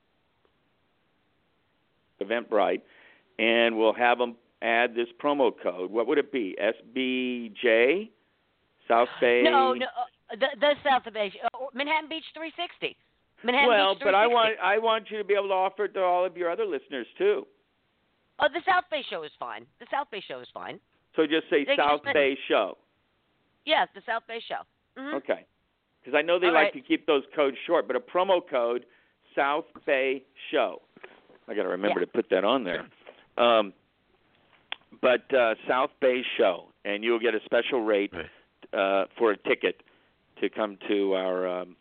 Eventbrite, and we'll have them add this promo code. What would it be? S B J, South Bay. No, no, uh, the, the South Bay, uh, Manhattan Beach three sixty. Manhattan well, Beach but I three sixty. want I want you to be able to offer it to all of your other listeners too. Oh, the South Bay show is fine. The South Bay show is fine. So just say They can South just- Bay Show. Yes, the South Bay show. Mm-hmm. Okay. Because I know they All like right. to keep those codes short, but a promo code, South Bay Show. I got to remember Yeah. to put that on there. Um, but uh, South Bay Show, and you'll get a special rate Right. uh, for a ticket to come to our um,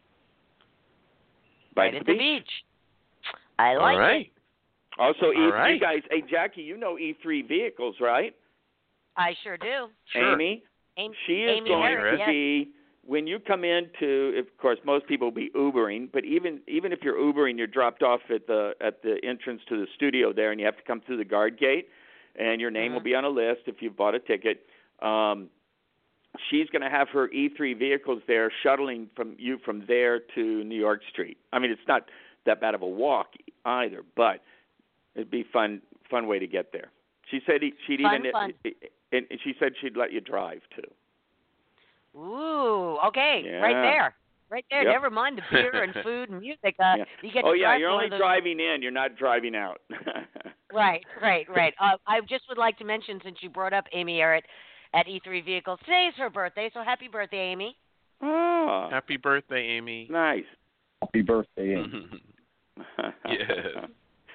Bite Right at at the the Beach. beach. I like All right. it. Also, E, All right. you guys, hey Jackie, you know E three Vehicles, right? I sure do. Sure. Amy, Amy, she is Amy going Harris, to yes. be when you come into. Of course, most people will be Ubering, but even even if you're Ubering, you're dropped off at the at the entrance to the studio there, and you have to come through the guard gate, and your name Mhm. will be on a list if you've bought a ticket. Um, she's going to have her E three Vehicles there, shuttling from you from there to New York Street. I mean, it's not that bad of a walk either, but it'd be fun fun way to get there. She said he, she'd Fun, even fun. and and she said she'd let you drive too. Ooh, okay, Yeah. right there, right there. Yep. Never mind the beer and food and music. Uh, Yeah. You get to Oh yeah, drive you're one only of those- driving in. You're not driving out. Right, right, right. Uh, I just would like to mention, since you brought up Amy Errett at E three Vehicles, today is her birthday, so happy birthday, Amy. Oh, Happy birthday, Amy. nice. Happy birthday, Amy. Yes.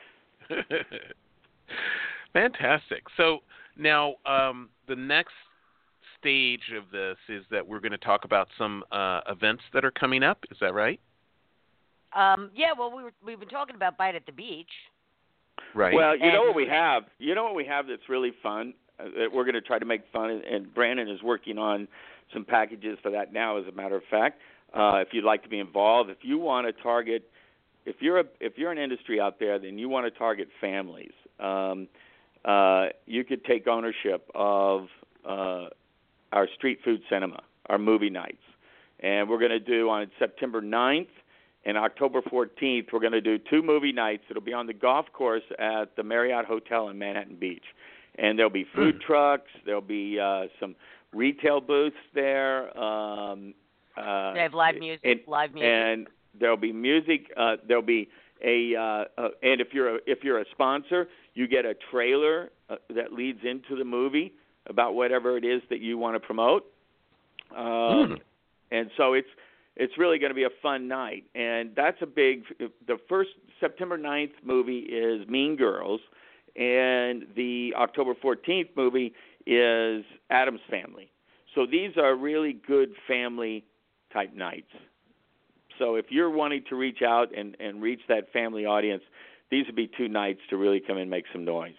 Fantastic. So now um, the next stage of this is that we're going to talk about some uh, events that are coming up. Is that right? Um, yeah, well, we were, we've been talking about Bite at the Beach. Right. Well, you know And- what we have. You know what we have that's really fun. Uh, that we're going to try to make fun, and, and Brandon is working on some packages for that now. As a matter of fact, uh, if you'd like to be involved, if you want to target, if you're a, if you're an industry out there, then you want to target families. Um, uh, you could take ownership of uh, our street food cinema, our movie nights, and we're going to do on September ninth. And October fourteenth, we're going to do two movie nights. It'll be on the golf course at the Marriott Hotel in Manhattan Beach. And there'll be food Mm. trucks. There'll be uh, some retail booths there. Um, uh, They have live music, and, live music. And there'll be music. Uh, there'll be a uh, uh, and if you're a, if you're a sponsor, you get a trailer uh, that leads into the movie about whatever it is that you want to promote. Um, Mm. And so it's it's really going to be a fun night. And that's a big – the first September ninth movie is Mean Girls, and the October fourteenth movie is Addams Family. So these are really good family-type nights. So if you're wanting to reach out and, and reach that family audience, these would be two nights to really come and make some noise.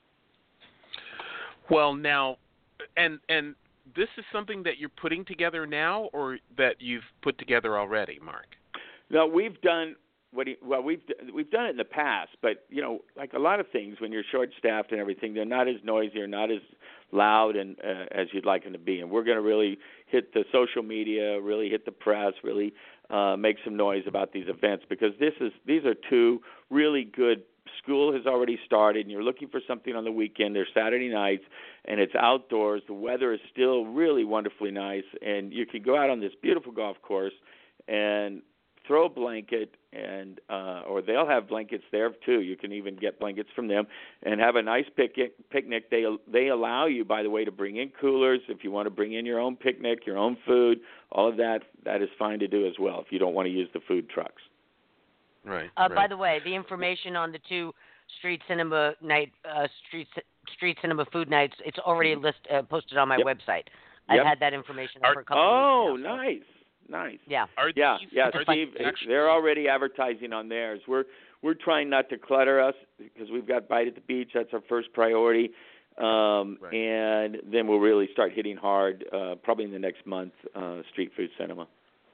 Well, now, and and this is something that you're putting together now, or that you've put together already, Mark? No, we've done what do you, well, we've we've done it in the past, but you know, like a lot of things, when you're short-staffed and everything, they're not as noisy or not as loud and uh, as you'd like them to be. And we're going to really hit the social media, really hit the press, really uh, make some noise about these events, because this is these are two really good. School has already started, and you're looking for something on the weekend. They're Saturday nights, and it's outdoors. The weather is still really wonderfully nice, and you can go out on this beautiful golf course and throw a blanket, and uh, or they'll have blankets there too. You can even get blankets from them and have a nice picnic. Picnic. They they allow you, by the way, to bring in coolers if you want to bring in your own picnic, your own food. All of that that is fine to do as well if you don't want to use the food trucks. Right. Uh, right. By the way, the information on the two street cinema night, uh, street street cinema food nights, it's already list uh, posted on my Yep. website. Yep. I've had that information Are, for a couple Oh, of weeks now, so. nice, nice. Yeah. Are Yeah, these, yeah, are Steve, these actually, they're already advertising on theirs. We're we're trying not to clutter us because we've got Bite at the Beach. That's our first priority, um, Right. and then we'll really start hitting hard uh, probably in the next month. Uh, street food cinema.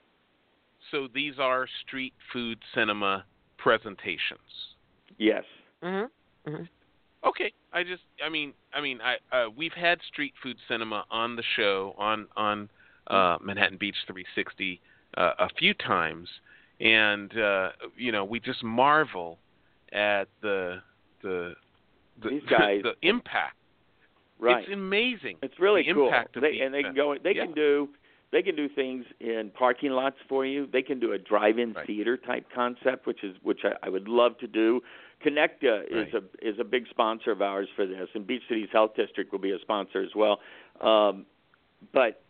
So these are street food cinema presentations. Yes. Mhm. Mhm. Okay, I just, I mean, I mean, I uh, we've had street food cinema on the show on on uh, Manhattan Beach three sixty uh, a few times, and uh, you know, we just marvel at the the the, These guys. the impact. Right. It's amazing. It's really the cool. impact of They, the and they can event. go. They Yeah. can do. They can do things in parking lots for you. They can do a drive-in Right. theater type concept, which is which I, I would love to do. Connecta is Right. a is a big sponsor of ours for this, and Beach Cities Health District will be a sponsor as well. Um, but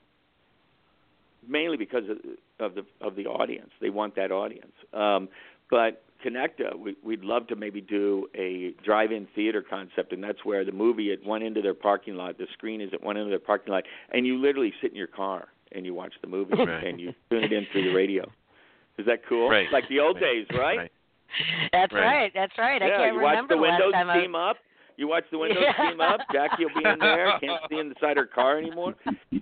mainly because of, of the of the audience, they want that audience. Um, but Connecta, we, we'd love to maybe do a drive-in theater concept, and that's where the movie at one end of their parking lot, the screen is at one end of their parking lot, and you literally sit in your car and you watch the movie Right. and you tune it in through the radio. Is that cool? Right. Like the old Right. days, right? Right. That's Right. right. That's right. I Yeah, can't you watch remember the last windows time I steam up. You watch the windows Yeah. steam up. Jackie will be in there. Can't see inside her car anymore.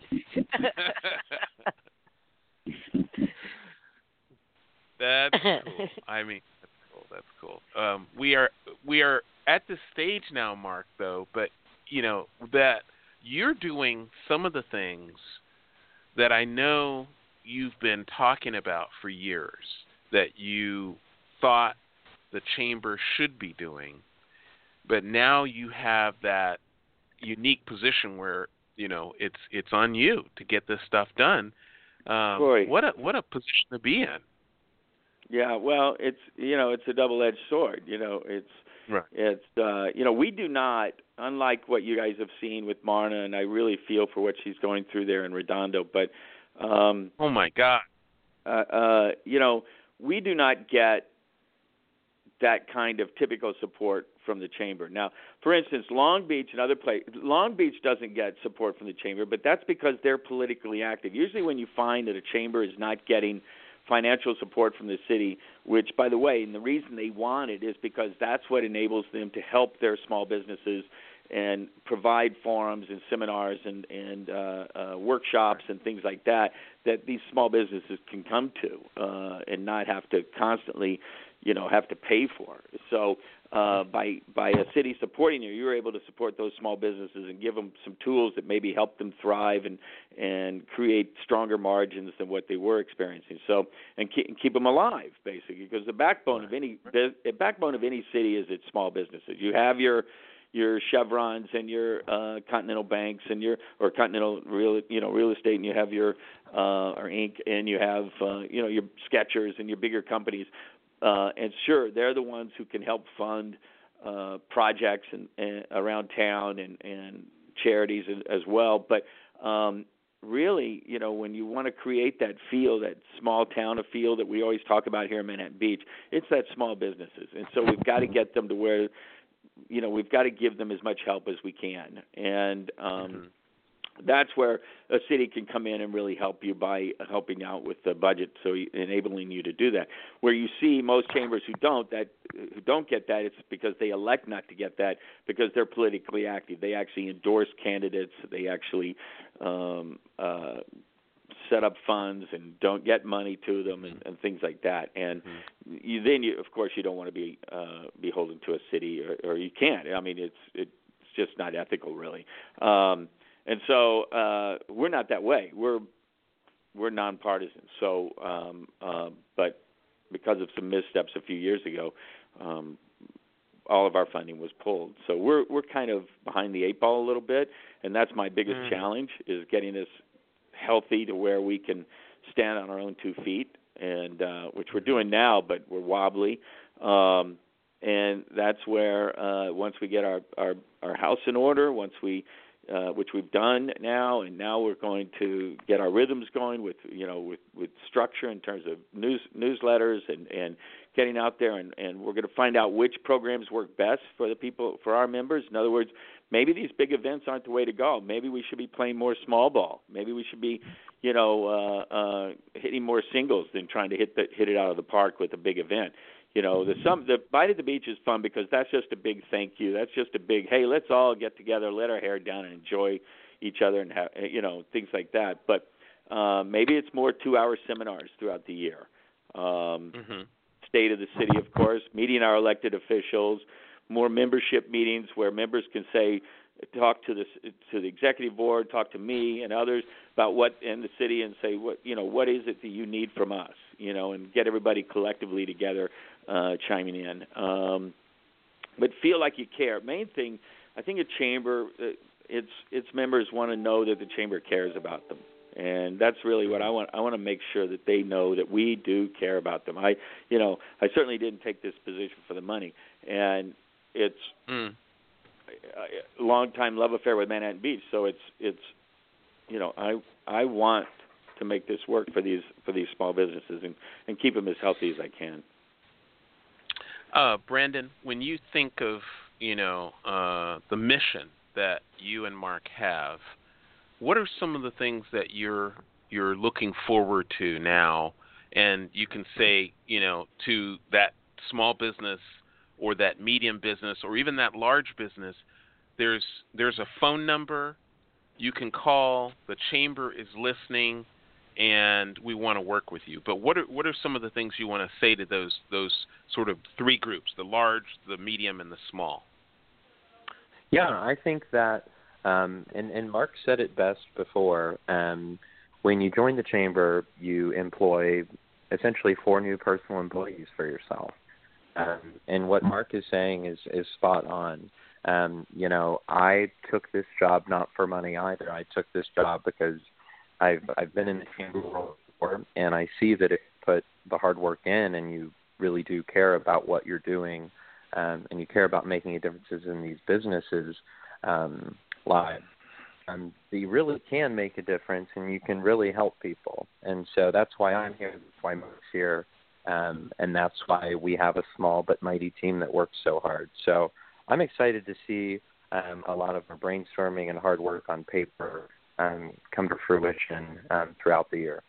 That's cool. I mean, that's cool. That's cool. Um, we are we are at this stage now, Mark. Though, but you know that you're doing some of the things that I know you've been talking about for years that you thought the chamber should be doing, but now you have that unique position where you know it's it's on you to get this stuff done. Um, Corey. what a what a position to be in. Yeah, well, it's you know it's a double-edged sword. You know, it's Right. it's uh, you know we do not, unlike what you guys have seen with Marna, and I really feel for what she's going through there in Redondo. But um, Oh my God. uh, uh, you know, we do not get that kind of typical support from the chamber. Now, for instance, Long Beach and other places, Long Beach doesn't get support from the chamber, but that's because they're politically active. Usually when you find that a chamber is not getting financial support from the city, which, by the way, and the reason they want it is because that's what enables them to help their small businesses and provide forums and seminars and, and uh, uh, workshops and things like that that these small businesses can come to uh, and not have to constantly, you know, have to pay for. So uh, by by a city supporting you, you're able to support those small businesses and give them some tools that maybe help them thrive and and create stronger margins than what they were experiencing. So and keep, keep them alive, basically, because the backbone of any the backbone of any city is its small businesses. You have your your Chevrons and your uh, Continental Banks and your or Continental Real you know Real Estate, and you have your uh, or Inc and you have uh, you know your Skechers and your bigger companies. Uh, and sure, they're the ones who can help fund uh, projects and, and around town and, and charities as, as well. But um, really, you know, when you want to create that feel, that small town of feel that we always talk about here in Manhattan Beach, it's that small businesses. And so we've got to get them to where, you know, we've got to give them as much help as we can. And um, mm-hmm. that's where a city can come in and really help you by helping out with the budget, so you, enabling you to do that. Where you see most chambers who don't that who don't get that, it's because they elect not to get that because they're politically active. They actually endorse candidates. They actually um, uh, set up funds and don't get money to them and, and things like that. And mm-hmm. you, then, you, of course, you don't want to be uh, beholden to a city, or, or you can't. I mean, it's it's just not ethical, really. Um, and so uh, we're not that way. We're we're nonpartisan. So, um, uh, but because of some missteps a few years ago, um, all of our funding was pulled. So we're we're kind of behind the eight ball a little bit, and that's my biggest mm. challenge, is getting this healthy to where we can stand on our own two feet, and uh, which we're doing now, but we're wobbly. Um, and that's where uh, once we get our, our, our house in order, once we uh, which we've done now, and now we're going to get our rhythms going with you know with, with structure in terms of news newsletters and, and getting out there, and, and we're going to find out which programs work best for the people, for our members. In other words, maybe these big events aren't the way to go. Maybe we should be playing more small ball. Maybe we should be, you know, uh, uh, hitting more singles than trying to hit the, hit it out of the park with a big event. You know, the some the Bite at the Beach is fun because that's just a big thank you. That's just a big, hey, let's all get together, let our hair down, and enjoy each other, and have, you know, things like that. But uh, maybe it's more two-hour seminars throughout the year. Um, mm-hmm. State of the city, of course, meeting our elected officials, more membership meetings where members can say, talk to the to the executive board, talk to me and others about what in the city, and say what you know what is it that you need from us, you know, and get everybody collectively together, uh, chiming in. Um, but feel like you care. Main thing, I think a chamber, uh, its its members want to know that the chamber cares about them. And that's really what I want. I want to make sure that they know that we do care about them. I, you know, I certainly didn't take this position for the money, and it's mm. a long-time love affair with Manhattan Beach. So it's it's, you know, I I want to make this work for these for these small businesses and, and keep them as healthy as I can. Uh, Brandon, when you think of you know uh, the mission that you and Mark have, what are some of the things that you're you're looking forward to now, and you can say, you know, to that small business or that medium business or even that large business, there's there's a phone number you can call. The chamber is listening, and we want to work with you. But what are what are some of the things you want to say to those those sort of three groups: the large, the medium, and the small? Yeah, I think that. Um, and, and Mark said it best before. Um, when you join the chamber, you employ essentially four new personal employees for yourself. Um, and what Mark is saying is, is spot on. Um, you know, I took this job not for money either. I took this job because I've I've been in the chamber world before, and I see that if you put the hard work in and you really do care about what you're doing, um, and you care about making a difference in these businesses, um, live, um, you really can make a difference, and you can really help people. And so that's why I'm here. That's why Mark's here, um, and that's why we have a small but mighty team that works so hard. So I'm excited to see um, a lot of our brainstorming and hard work on paper um, come to fruition um, throughout the year.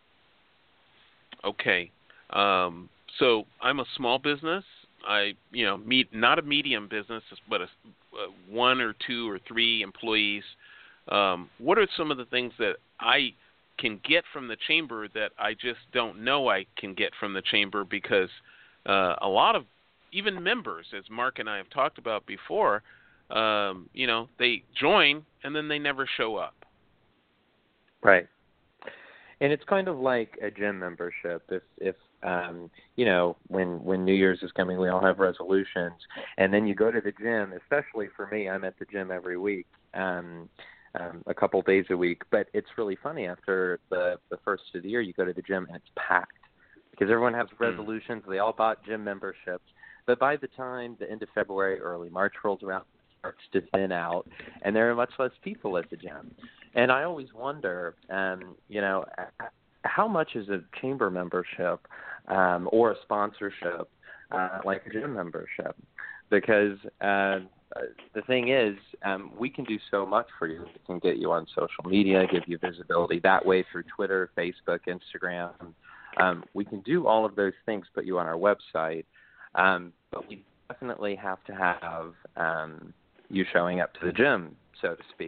Okay, um, so I'm a small business. I, you know, meet not a medium business, but a, a one or two or three employees. Um, what are some of the things that I can get from the chamber that I just don't know I can get from the chamber? Because uh, a lot of even members, as Mark and I have talked about before, um, you know, they join and then they never show up. Right. And it's kind of like a gym membership. If if Um, you know, when, when New Year's is coming, we all have resolutions. And then you go to the gym, especially for me, I'm at the gym every week, um, um, a couple days a week. But it's really funny, after the, the first of the year, you go to the gym and it's packed because everyone has resolutions. They all bought gym memberships. But by the time the end of February, early March rolls around, it starts to thin out, and there are much less people at the gym. And I always wonder, um, you know, how much is a chamber membership um, or a sponsorship uh, like a gym membership? Because uh, the thing is, um, we can do so much for you. We can get you on social media, give you visibility that way through Twitter, Facebook, Instagram. Um, we can do all of those things, put you on our website, um, but we definitely have to have um, you showing up to the gym, so to speak.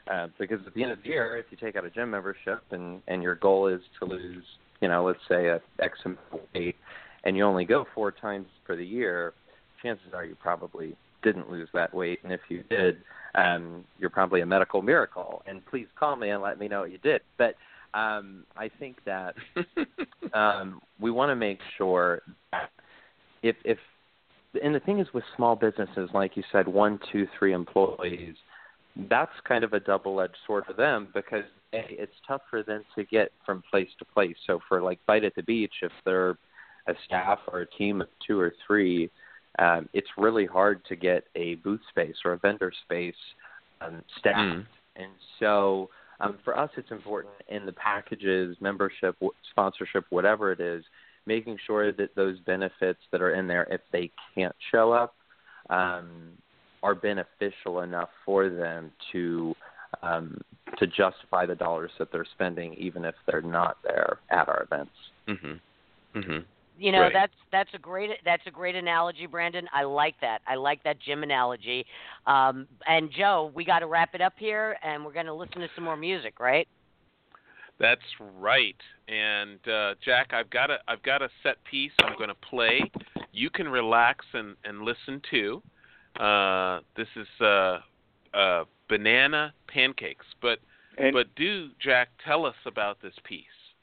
Uh, because at the end of the year, if you take out a gym membership and, and your goal is to lose, you know, let's say a X amount of weight, and you only go four times for the year, chances are you probably didn't lose that weight. And if you did, um, you're probably a medical miracle. And please call me and let me know what you did. But um, I think that um, we want to make sure that if, if, and the thing is with small businesses, like you said, one, two, three employees, that's kind of a double-edged sword for them because A, it's tough for them to get from place to place. So for like Bite at the Beach, if they're a staff or a team of two or three, um, it's really hard to get a booth space or a vendor space um, staffed. Mm. And so um, for us, it's important in the packages, membership, sponsorship, whatever it is, making sure that those benefits that are in there, if they can't show up, um, are beneficial enough for them to um, to justify the dollars that they're spending, even if they're not there at our events. Mm-hmm. Mm-hmm. You know, right. that's that's a great that's a great analogy, Brandon. I like that. I like that gym analogy. Um, and Joe, we got to wrap it up here, and we're going to listen to some more music, right? That's right. And uh, Jack, I've got a I've got a set piece I'm going to play. You can relax and, and listen to. Uh, this is uh, uh, banana pancakes, but and, but do Jack tell us about this piece?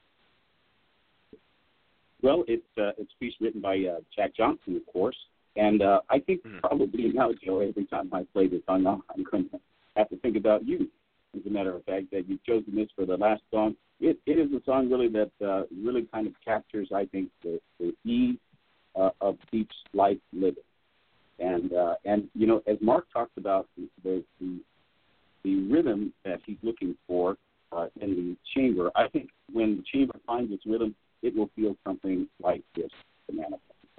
Well, it's uh, it's a piece written by uh, Jack Johnson, of course, and uh, I think mm-hmm. probably now, Joe, every time I play this song, I'm going to have to think about you. As a matter of fact, that you've chosen this for the last song. It it is a song really that uh, really kind of captures, I think, the, the ease uh, of beach life living. And uh, and you know, as Mark talked about the the, the rhythm that he's looking for uh, in the chamber, I think when the chamber finds its rhythm, it will feel something like this banana.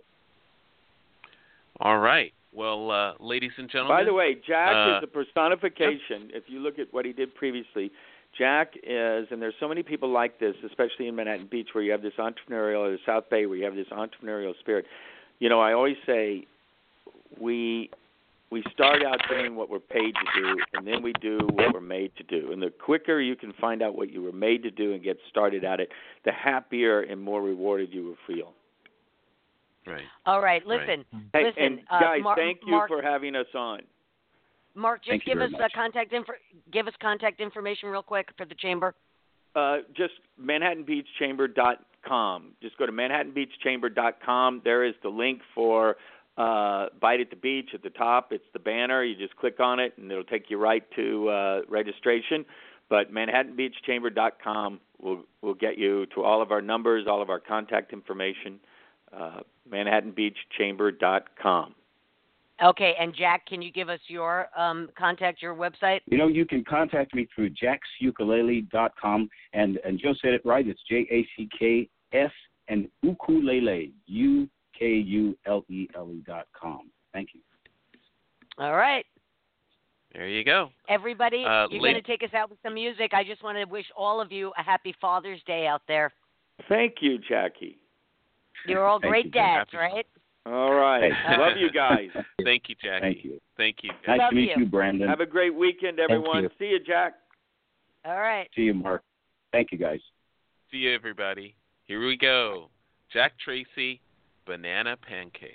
All right. Well, uh, ladies and gentlemen. By the way, Jack uh, is the personification. If you look at what he did previously, Jack is, and there's so many people like this, especially in Manhattan Beach, where you have this entrepreneurial, or the South Bay, where you have this entrepreneurial spirit. You know, I always say, we we start out doing what we're paid to do, and then we do what we're made to do. And the quicker you can find out what you were made to do and get started at it, the happier and more rewarded you will feel. Right. All right. Listen. Hey, listen. and uh, guys, Mark, thank you Mark, for having us on. Mark, just Thank give us uh, much. contact info. Give us contact information real quick for the chamber. Uh, just manhattan beach chamber dot com. Just go to manhattan beach chamber dot com. There is the link for uh, Bite at the Beach at the top. It's the banner. You just click on it, and it'll take you right to uh, registration. But manhattan beach chamber dot com will will get you to all of our numbers, all of our contact information. Uh, manhattan beach chamber dot com. Okay, and Jack, can you give us your um, contact, your website? You know, you can contact me through jacks ukulele dot com, and, and Joe said it right. It's J A C K S and ukulele, U K U L E L E dot com. Thank you. All right. There you go. Everybody, uh, you're late- going to take us out with some music. I just want to wish all of you a happy Father's Day out there. Thank you, Jackie. You're all Thank great you, dads, Happy right? All right. Thank Love you guys. Thank you, Jackie. Thank you. Thank you. Nice Love to meet you. you, Brandon. Have a great weekend, everyone. you. See you, Jack. All right. See you, Mark. Thank you, guys. See you, everybody. Here we go. Jack Tracy, Banana Pancakes.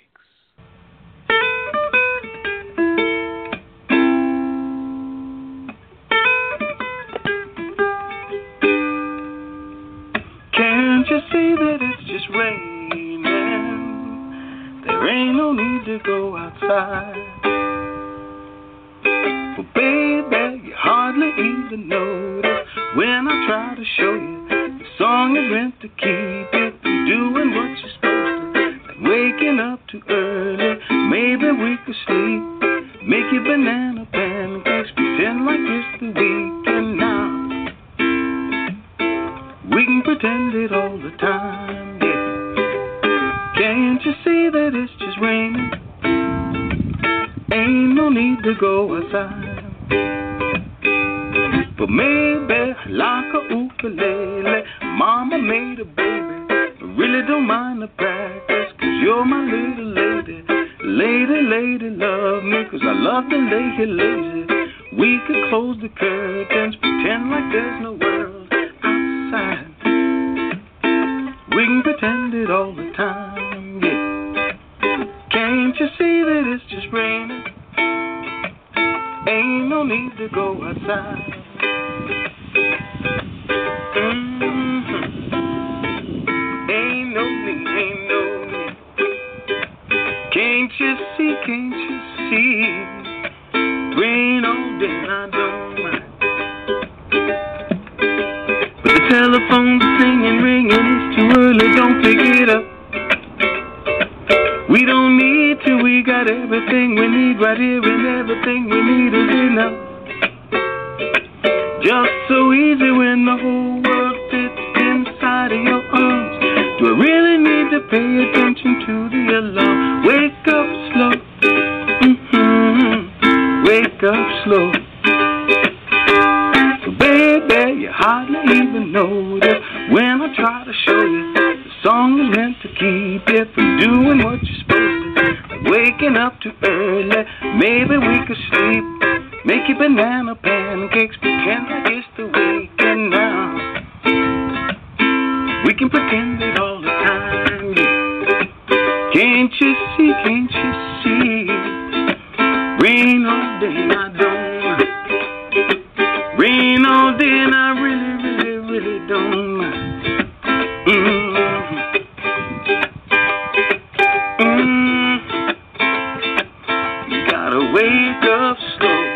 Can't you see that it's just raining? There ain't no need to go outside. But baby, you hardly even notice when I try to show you the song is meant to keep you from doing what you're supposed to. Like waking up too early, maybe we could sleep. Make you banana pancakes, pretend like it's the weekend now. We can pretend it all the time, yeah. Can't you see that it's just raining? Ain't no need to go outside. But maybe like a ukulele, mama made a baby. I really don't mind the practice, cause you're my little lady. Lady, lady, love me, cause I love to lay here lazy. We could close the curtains, pretend like there's no world outside. We can pretend it all the time, yeah. Can't you see that it's just raining? Ain't no need to go outside. Mm-hmm. Ain't no need, ain't no need. Can't you see, can't you see? Rain all day, I don't mind. But the telephone's singing, ringing, it's too early, don't pick it up. We don't need to, we got everything we need right here, and everything we need is enough. Just so easy when the whole world fits inside of your arms. Do I really need to pay attention to the alarm? Wake up slow, mm-hmm. Wake up slow. So baby, you hardly even notice when I try to show you the song is meant to keep you from doing what you're supposed to. Like waking up too early, maybe we could sleep. Make your banana pancakes, pretend like it's the weekend now. We can pretend it all the time, yeah. Can't you see, can't you see? Rain all day, I don't mind. Rain all day, and I really, really, really don't mind. Mm-hmm. Mm-hmm. You gotta wake up slow.